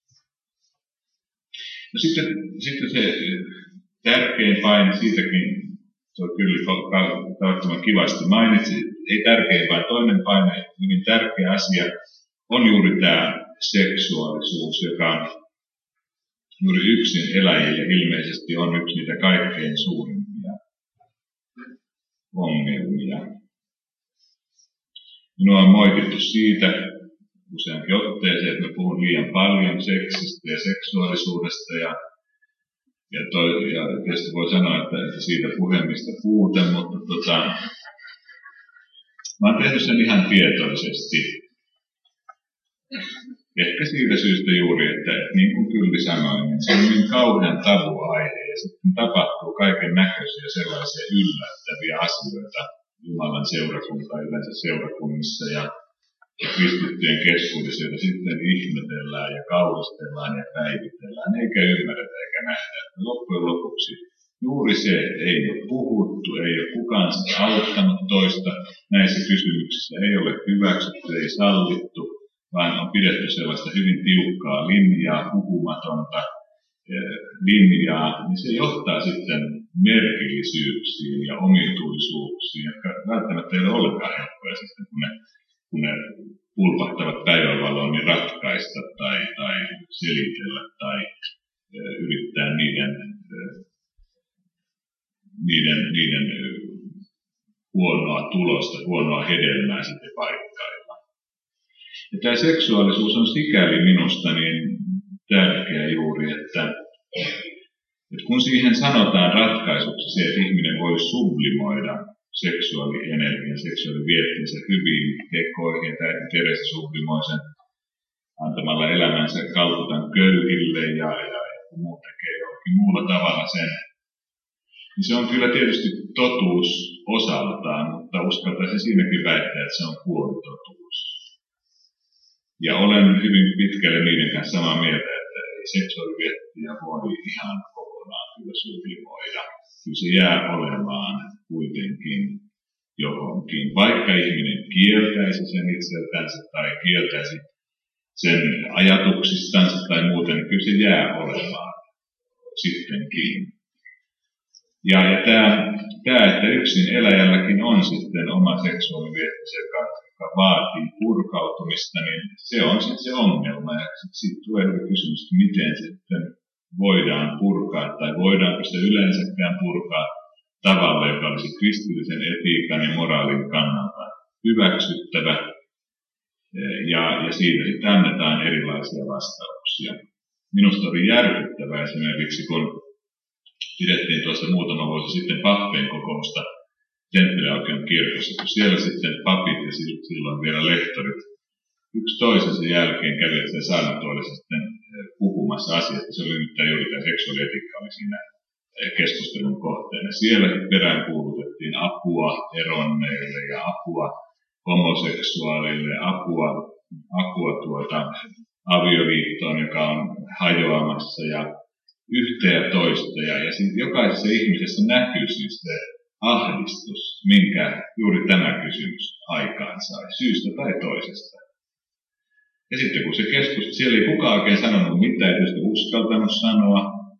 No sitten se tärkein paine, siitäkin tuo kyllä tavattoman kivasti mainitsi, ei tärkein, vaan toinen paine, hyvin tärkeä asia, on juuri tämä seksuaalisuus, joka juuri yksin eläjille ilmeisesti on yksi niitä kaikkein suurimpia ongelmia. Minua on moitittu siitä useankin otteeseen, että mä puhun liian paljon seksistä ja seksuaalisuudesta ja tietysti voi sanoa, että siitä puhemista puute, mutta mä oon tehnyt sen ihan tietoisesti. Ehkä siitä syystä juuri, että niin kuin Kylli sanoi, niin se on niin kauhean tabuaihe ja sitten tapahtuu kaiken näköisiä sellaisia yllättäviä asioita Jumalan seurakuntaa yleensä seurakunnissa ja kristittyjen keskuudessa, joita sitten ihmetellään ja kauhistellaan ja päivitellään, eikä ymmärretä eikä nähdä. Loppujen lopuksi juuri se, että ei ole puhuttu, ei ole kukaan auttanut toista näissä kysymyksissä, ei ole hyväksytty, ei sallittu, vaan on pidetty sellaista hyvin tiukkaa linjaa, puhumatonta linjaa, niin se johtaa sitten merkillisyyksiin ja omituisuuksiin, jotka välttämättä ei ole ollenkaan helppoja sitten, kun ne pulpahtavat päivänvaloon, niin ratkaista tai selitellä tai yrittää niiden huonoa tulosta, huonoa hedelmää sitten paikkailla. Ja tämä seksuaalisuus on sikäli minusta niin tärkeä juuri, että kun siihen sanotaan ratkaisuksi se, että ihminen voi sublimoida seksuaalienergian, seksuaaliviettinsä hyviin tekoihin, tai Teresa sublimoi sen antamalla elämänsä kalkutan köyhille ja muu tekee jollakin muulla tavalla sen. Niin se on kyllä tietysti totuus osaltaan, mutta uskaltaisin siinäkin väittää, että se on puolitotuus. Ja olen hyvin pitkälle niiden kanssa samaa mieltä, että ei seksuaaliviettiä voi ihan kokonaan kyllä sublimoida. Kyllä se jää olemaan kuitenkin johonkin. Vaikka ihminen kieltäisi sen itseltänsä tai kieltäisi sen ajatuksistansa tai muuten, niin kyllä se jää olemaan sittenkin. Ja tämä, että yksin eläjälläkin on sitten oma seksuaaliviettinsä, joka vaatii purkautumista, niin se on sitten se ongelma. Ja sitten tulee kysymys, miten sitten voidaan purkaa, tai voidaanko se yleensäkään purkaa tavalla, joka olisi kristillisen etiikan ja moraalin kannalta hyväksyttävä. Ja siinä sitten annetaan erilaisia vastauksia. Minusta oli järkyttävää esimerkiksi, kun pidettiin tuossa muutama vuosi sitten pappien kokousta Temppeliaukion kirkossa, kun siellä sitten papit ja silloin vielä lehtorit yksi toisensa jälkeen kävivät sen saarnatuolissa sitten puhumassa asiasta. Se oli nyt juuri tämä seksuaalietiikka oli siinä keskustelun kohteena. Siellä peräänkuulutettiin apua eronneille ja apua homoseksuaalille, apua avioliittoon, joka on hajoamassa ja yhtä ja toista. Ja jokaisessa ihmisessä näkyy siis se ahdistus, minkä juuri tämä kysymys aikaan sai, syystä tai toisesta. Ja sitten kun se keskustelu, siellä ei kukaan oikein sanonut mitään, ei tietysti uskaltanut sanoa.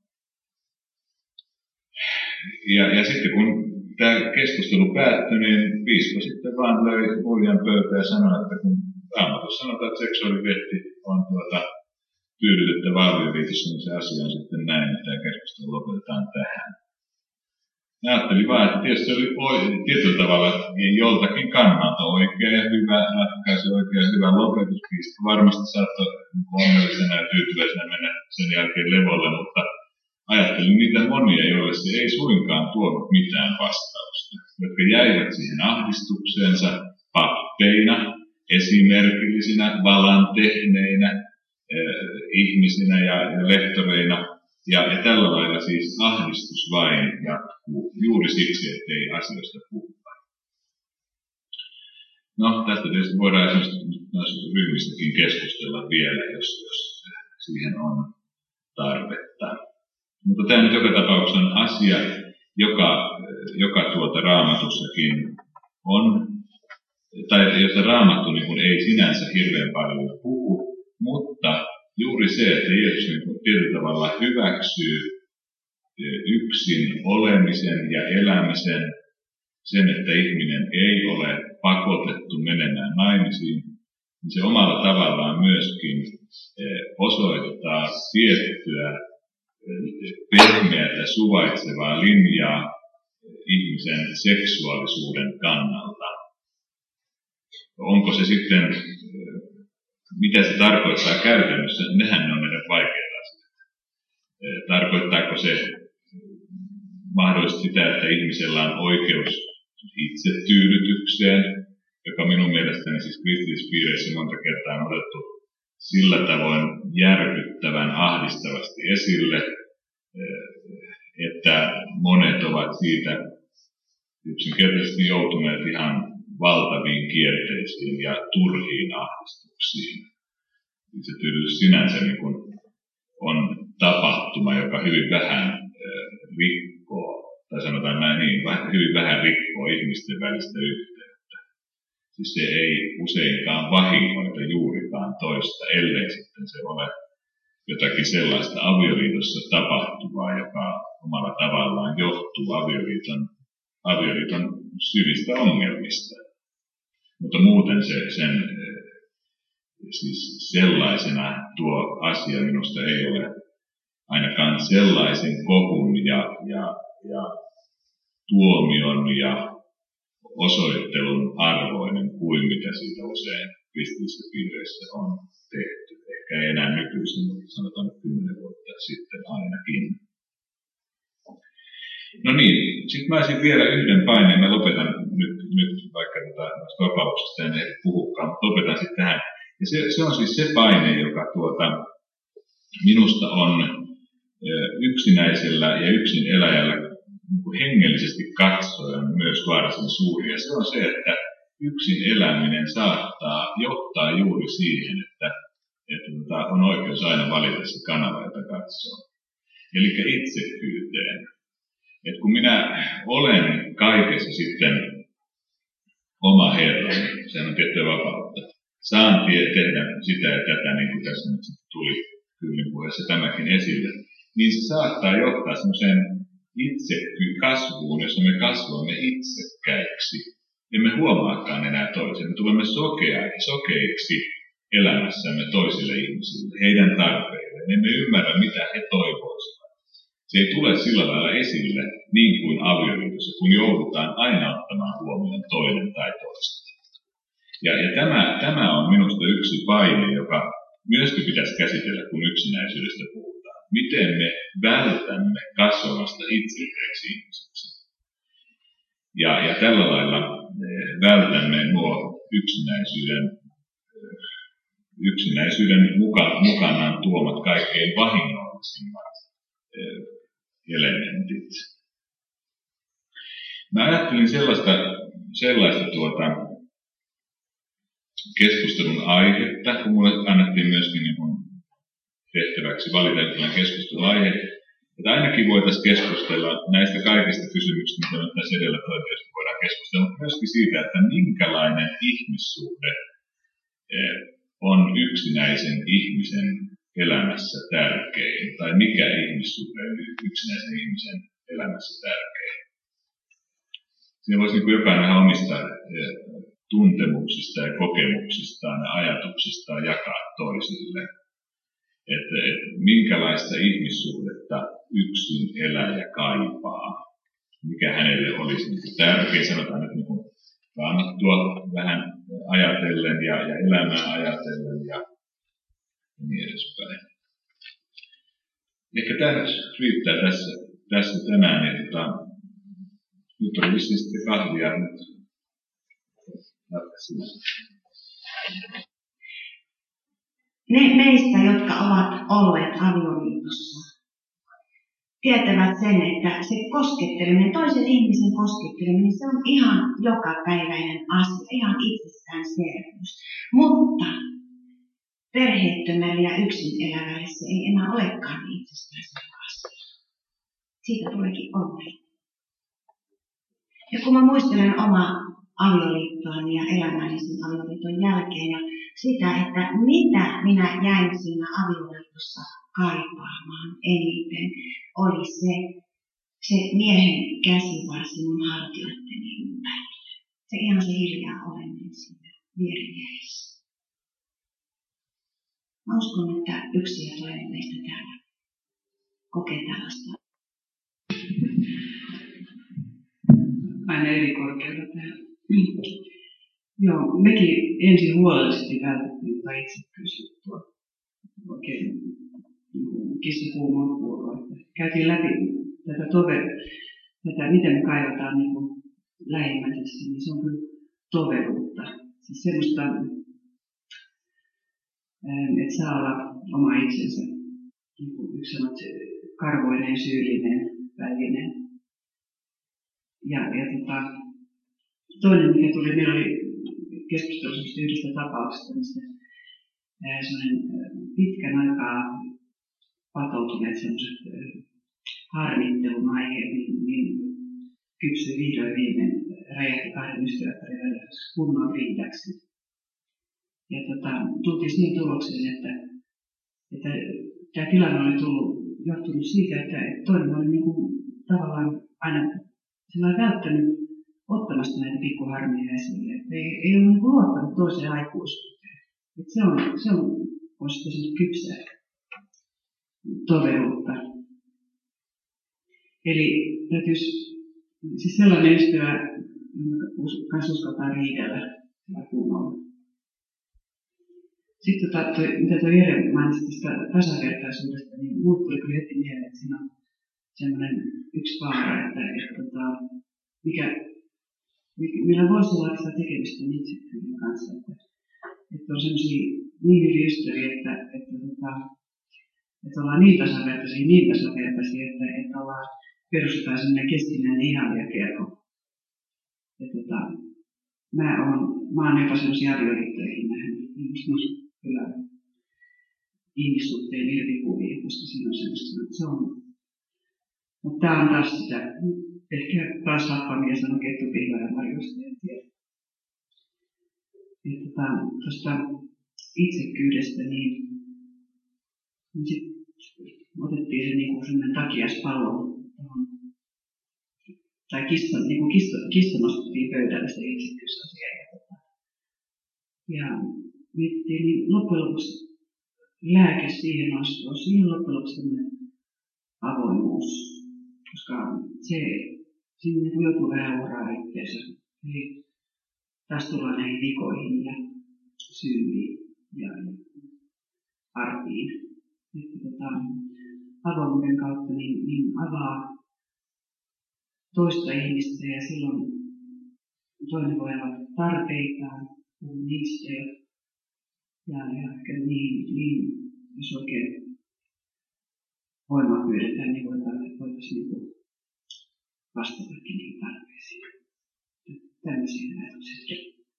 Ja sitten kun tämä keskustelu päättyi, niin piispa sitten vaan löi muljan pöytä ja sanoi, että kun Raamatussa sanotaan, että seksuaalivietti on tyydytettävä avioliitossa, niin se asia on sitten näin, että tämä keskustelu lopetetaan tähän. Ja ajattelin vaan, että tietysti se oli tietyllä tavalla joltakin kannalta oikea ja hyvä ratkaisu, oikea ja hyvä lopetus. Piispa varmasti saattoi onnellisena ja tyytyväisenä mennä sen jälkeen levolle, mutta ajattelin niitä monia, joille se ei suinkaan tuonut mitään vastausta, jotka jäivät siihen ahdistukseensa pappeina, esimerkillisinä, valan tehneinä ihmisinä ja lehtoreina. Ja tällä lailla siis ahdistus vain jatkuu juuri siksi, ettei asioista puhuta. No, tästä tietysti voidaan esimerkiksi ryhmistäkin keskustella vielä, jos siihen on tarvetta. Mutta tämä nyt joka tapauksessa on asia, joka Raamatussakin on, tai josta Raamattu niin ei sinänsä hirveän paljon puhu, mutta juuri se, että Jeesus tietyllä tavalla hyväksyy yksin olemisen ja elämisen, sen, että ihminen ei ole pakotettu menemään naimisiin, niin se omalla tavallaan myöskin osoittaa tiettyä pehmeätä suvaitsevaa linjaa ihmisen seksuaalisuuden kannalta. Onko se sitten, mitä se tarkoittaa käytännössä, nehän on meidän vaikeita asioita. Tarkoittaako se mahdollisesti sitä, että ihmisellä on oikeus itsetyydytykseen, joka minun mielestäni siis kristillisissä piireissä monta kertaa on otettu sillä tavoin järkyttävän ahdistavasti esille, että monet ovat siitä yksinkertaisesti joutuneet ihan valtaviin kierteisiin ja turhiin ahdistuksiin. Itsetyydytys sinänsä niin kuin on tapahtuma, joka hyvin vähän rikkoo, tai sanotaan näin niin, hyvin vähän rikkoo ihmisten välistä yhteyttä. Siis se ei useinkaan vahingoita juurikaan toista, ellei sitten se ole jotakin sellaista avioliitossa tapahtuvaa, joka omalla tavallaan johtuu avioliiton syvistä ongelmista. Mutta muuten siis sellaisena tuo asia minusta ei ole ainakaan sellaisen kohun ja tuomion ja osoittelun arvoinen kuin mitä siitä usein kristillisissä piireissä on tehty. Ehkä ei enää nykyisin, mutta sanotaan 10 vuotta sitten ainakin. No niin, sitten mä olisin vielä yhden paineen. Mä lopetan nyt vaikka näistä vapauksista en ehdi puhukaan, mutta lopetan sitten tähän. Ja se on siis se paine, joka minusta on yksinäisellä ja yksin eläjällä hengellisesti katsoen myös varsin suuri. Ja se on se, että yksin eläminen saattaa johtaa juuri siihen, että on oikeus aina valita se kanava, jota katsoo. Eli itsekyyteen. Et kun minä olen kaikessa sitten oma herrani, sehän on tiettyä vapautta, saan tehdä sitä ja tätä, niin kuin tässä nyt tuli kyllin puheessa tämäkin esille, niin se saattaa johtaa semmoiseen kasvuun, jossa me kasvamme itsekkäiksi. Emme huomaakaan enää toisia. Me tulemme sokeiksi elämässämme toisille ihmisille, heidän tarpeilleen. Emme ymmärrä, mitä he toivoisivat. Se ei tule sillä lailla esille niin kuin avioliitossa, kun joudutaan aina ottamaan huomioon toinen tai toista. Ja tämä on minusta yksi paine, joka myöskin pitäisi käsitellä, kun yksinäisyydestä puhutaan. Miten me vältämme kasvamasta itsekkäiksi ihmisiksi. Ja tällä lailla vältämme nuo yksinäisyyden mukanaan tuomat kaikkein vahingollisimmat elementit. Mä ajattelin sellaista keskustelun aihetta, kun mulle annettiin myöskin niin kuin tehtäväksi valita jotain keskustelun aihe, että ainakin voitaisiin keskustella näistä kaikista kysymyksistä, mitä nyt tässä edellä toivottavasti voidaan keskustella, mutta myöskin siitä, että minkälainen ihmissuhde on yksinäisen ihmisen elämässä tärkein, tai mikä ihmissuhde on yksinäisen ihmisen elämässä tärkein. Siinä voisi niin kuin jokainen vähän omista tuntemuksista ja kokemuksistaan ja ajatuksistaan jakaa toisille. Että minkälaista ihmissuhdetta yksin eläjä kaipaa, mikä hänelle olisi niin tärkeä, sanotaan nyt niin raamattua vähän ajatellen ja elämää ajatellen ja niin edespäin. Ehkä tämä riittää tässä tänään, että nyt on vissiin sitten kahvia nyt. Ne meistä, jotka ovat olleet avioliitossa, tietävät sen, että se kosketteleminen, toisen ihmisen kosketteleminen, se on ihan jokapäiväinen asia, ihan itsestäänselvyys. Mutta perheettömälle ja yksin elävälle se ei enää olekaan itsestäänselvä asia. Siitä tuleekin onni. Ja kun mä muistelen omaa avioliittoani ja elämäni sen avioliiton jälkeen ja sitä, että mitä minä jäin siinä avioliitossa kaipaamaan eniten, oli se miehen käsivarsi mun hartioitteni ympärillä. Se ihan se hiljaa oleminen siinä vierimiehessä. Mä uskon, että yksi ja toinen meistä täällä kokee tällaista. Aina eri korkeudella täällä. Joo, mekin ensin huolellisesti vältettiin tätä itsekkyysjuttua. Oikein kissapuumaan puolella. Käytiin läpi tätä miten me kaivataan niin lähimmäisessä, niin se on kyllä toveruutta. Siis semmoista, että saa olla oma itsensä. Niin kuin yksi sanoo, karvoinen, syyllinen, väline. Ja toinen, mikä tuli, meillä oli keskustelussa yhdestä tapauksesta, missä sellainen pitkän aikaa patoutuneet sellaiset harmittelun aiheet, niin kypsyi vihdoin viimein räjähti 2 ystävättären välillä kunnon riidaksi. Ja tultiin siihen tulokseen, että tämä tilanne oli johtunut siitä, että toinen oli niin kuin tavallaan aina välttänyt ottamasta näitä pikkuharmia esille. Että ei ole niin luottanut toiseen aikuisuuteen. Se on sitten kypsää toveruutta. Eli täytyisi siis sellainen ystävä, jonka kanssa uskaltaa riidellä sillä kunnolla. Sitten mitä tuo Jere mainitsi tästä tasavertaisuudesta, niin minulle tuli kyllä heti mieleen, että siinä on semmoinen yksi vaara, että millä voisi olla sitä tekemistä itsekyyden kanssa. Että on semmoisia niin hyviä ystäviä, että ollaan niin tasavertaisia, että perustetaan semmoinen keskinäinen ihanliakerho. Mä oon jopa semmoisia avioliittojakin nähnyt. Minusta on kyllä ihmissuhteen irvikuvia, koska siinä on semmoista, mutta tää on taas sitä, ehkä taas Happamia sanoi kettupihlajan varjosta, en tiedä. Tuosta itsekyydestä, niin sitten otettiin se niinku semmoinen takiaspallo tai kissa nostettiin pöydälle se itsekyysasia. Ja mietittiin, niin loppujen lopuksi lääke siihen olisi siihen loppujen lopuksi semmoinen avoimuus, koska siinä niin joutuu vähän uraa itseensä. Eli taas tullaan näihin vikoihin ja syyliin ja arviin. Avoimuuden kautta niin avaa toista ihmistä ja silloin toinen voi olla tarpeitaan, niistä ja ehkä niin, jos oikein voimaa pyydetään, niin voitaisiin niin vastatakin niihin tarpeisiin. Tämmöisiä ajatuksia.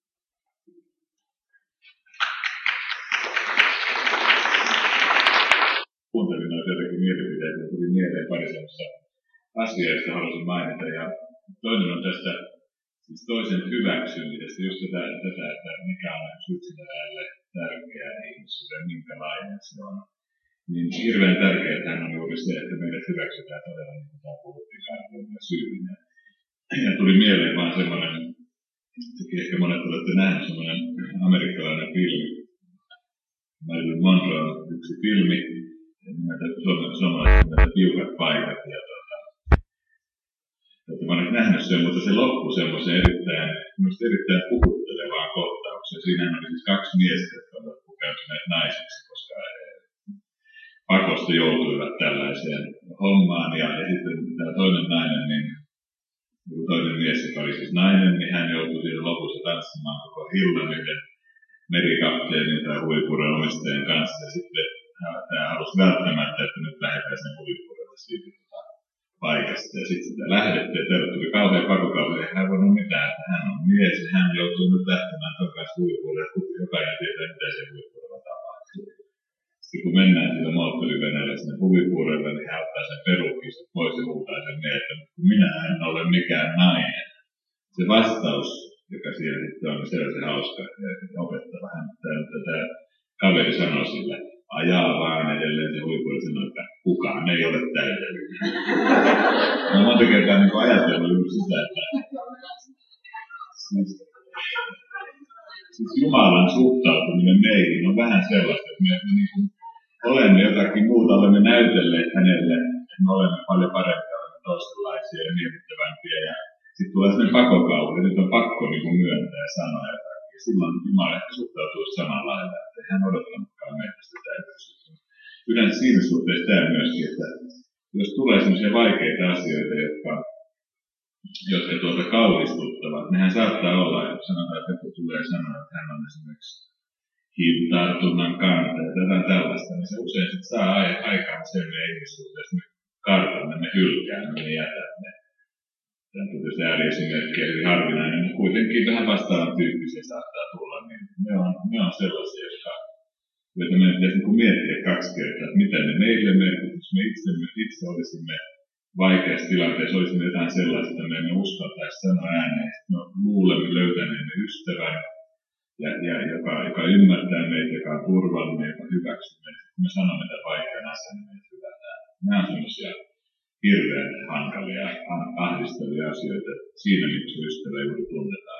Kuuntelin noita jotakin mielipiteitä ja tuli mieleen pari sellaista asiaa, joista haluaisin mainita. Ja toinen on tästä siis toisen hyväksymisestä, just tätä että mikä on yksilölle tärkeää ihmisyyden, minkälainen se on. Niin hirveän tärkeää on juuri se, että meidät hyväksytään todella, niin kuin tämä puhuttiin, karvoinen ja syyllinen. Ja tuli mieleen vaan semmoinen, ehkä monet olette nähneet semmoinen amerikkalainen filmi, Marilyn Monroe yksi filmi, nimeltä suomalaisesta Tiukat paikat. Ja mä olen nähnyt sen, mutta se loppui semmoiseen erittäin puhuttelevaan kohtaukseen. Siinähän oli siis 2 miestä, jotka olivat pukeutuneet naisiksi, koska pakosta joutuivat tällaiseen hommaan. Ja sitten tämä toinen nainen, niin toinen mies, joka oli siis nainen, niin hän joutui siinä lopussa tanssimaan koko illan yhden merikapteenin tai huvipuron omistajan kanssa. Ja sitten tämä halusi välttämättä, että nyt lähdetään sen huvipurolle siitä paikasta. Ja sitten sitä lähdettiin, ja teille tuli kauhean pakokausi, ei hän voinut mitään, että hän on mies, ja hän joutuu nyt lähtemään takaisin huvipurolle, ja jokainen tietää, mitä se huvipurolla tapahtuu. Sitten kun mennään sillä moottoriveneellä sinne huvipurolle, niin hän ottaa sen peruukista pois ja huutaa sen niin, että kun minä en ole mikään nainen. Se vastaus, joka siellä sitten on, se on se hauska ja opettava. Tämä kaveri sanoi sille, ajaa vaan edelleen se huipuoli sanoi, että kukaan ei ole täydellinen. Mä monta kertaa niin ajatellut juuri sitä, että siis Jumalan suhtautuminen meihin on vähän sellaista, että me niin kuin olemme jotakin muuta, olemme näytelleet hänelle, että me olemme paljon parempia, olemme toisenlaisia ja miellyttävämpiä. Ja sitten tulee sellainen pakokausi, että nyt on pakko niin kuin myöntää ja sanoa jotakin. Ja silloin Jumala ehkä suhtautuu samalla lailla, että ei hän odottanutkaan meitä sitä täytyisi. Yleensä siinä suhteessa tämä myöskin, että jos tulee sellaisia vaikeita asioita, jotka kauhistuttavat, nehän saattaa olla, että sanotaan, että joku tulee sanoa, että hän on esimerkiksi HIV-tartunnan kannattaja tai jotain tällaista, niin se usein sitten saa aikaan sen meidän ihmissuhteessa, me kartamme, me hylkäämme, me jätämme. Tämä on tietysti ääriesimerkkiä hyvin harvinainen, mutta kuitenkin vähän vastaavan tyyppisiä saattaa tulla, niin ne on sellaisia, joita meidän pitäisi miettiä 2 kertaa, että mitä ne meille merkitys, me itse olisimme vaikeassa tilanteessa, olisimme jotain sellaista, että me emme uskaltaisi sanoa ääneen, että me luulemme löytäneemme ystävän, joka ymmärtää meitä, joka on turvallinen, joka hyväksyy meitä. Kun me sanomme tämän vaikean asian, niin meitä hyvätään. Nämä on sellaisia hirveän hankalia, ahdistavia asioita. Siinä miksi ystävä juuri tunnetaan.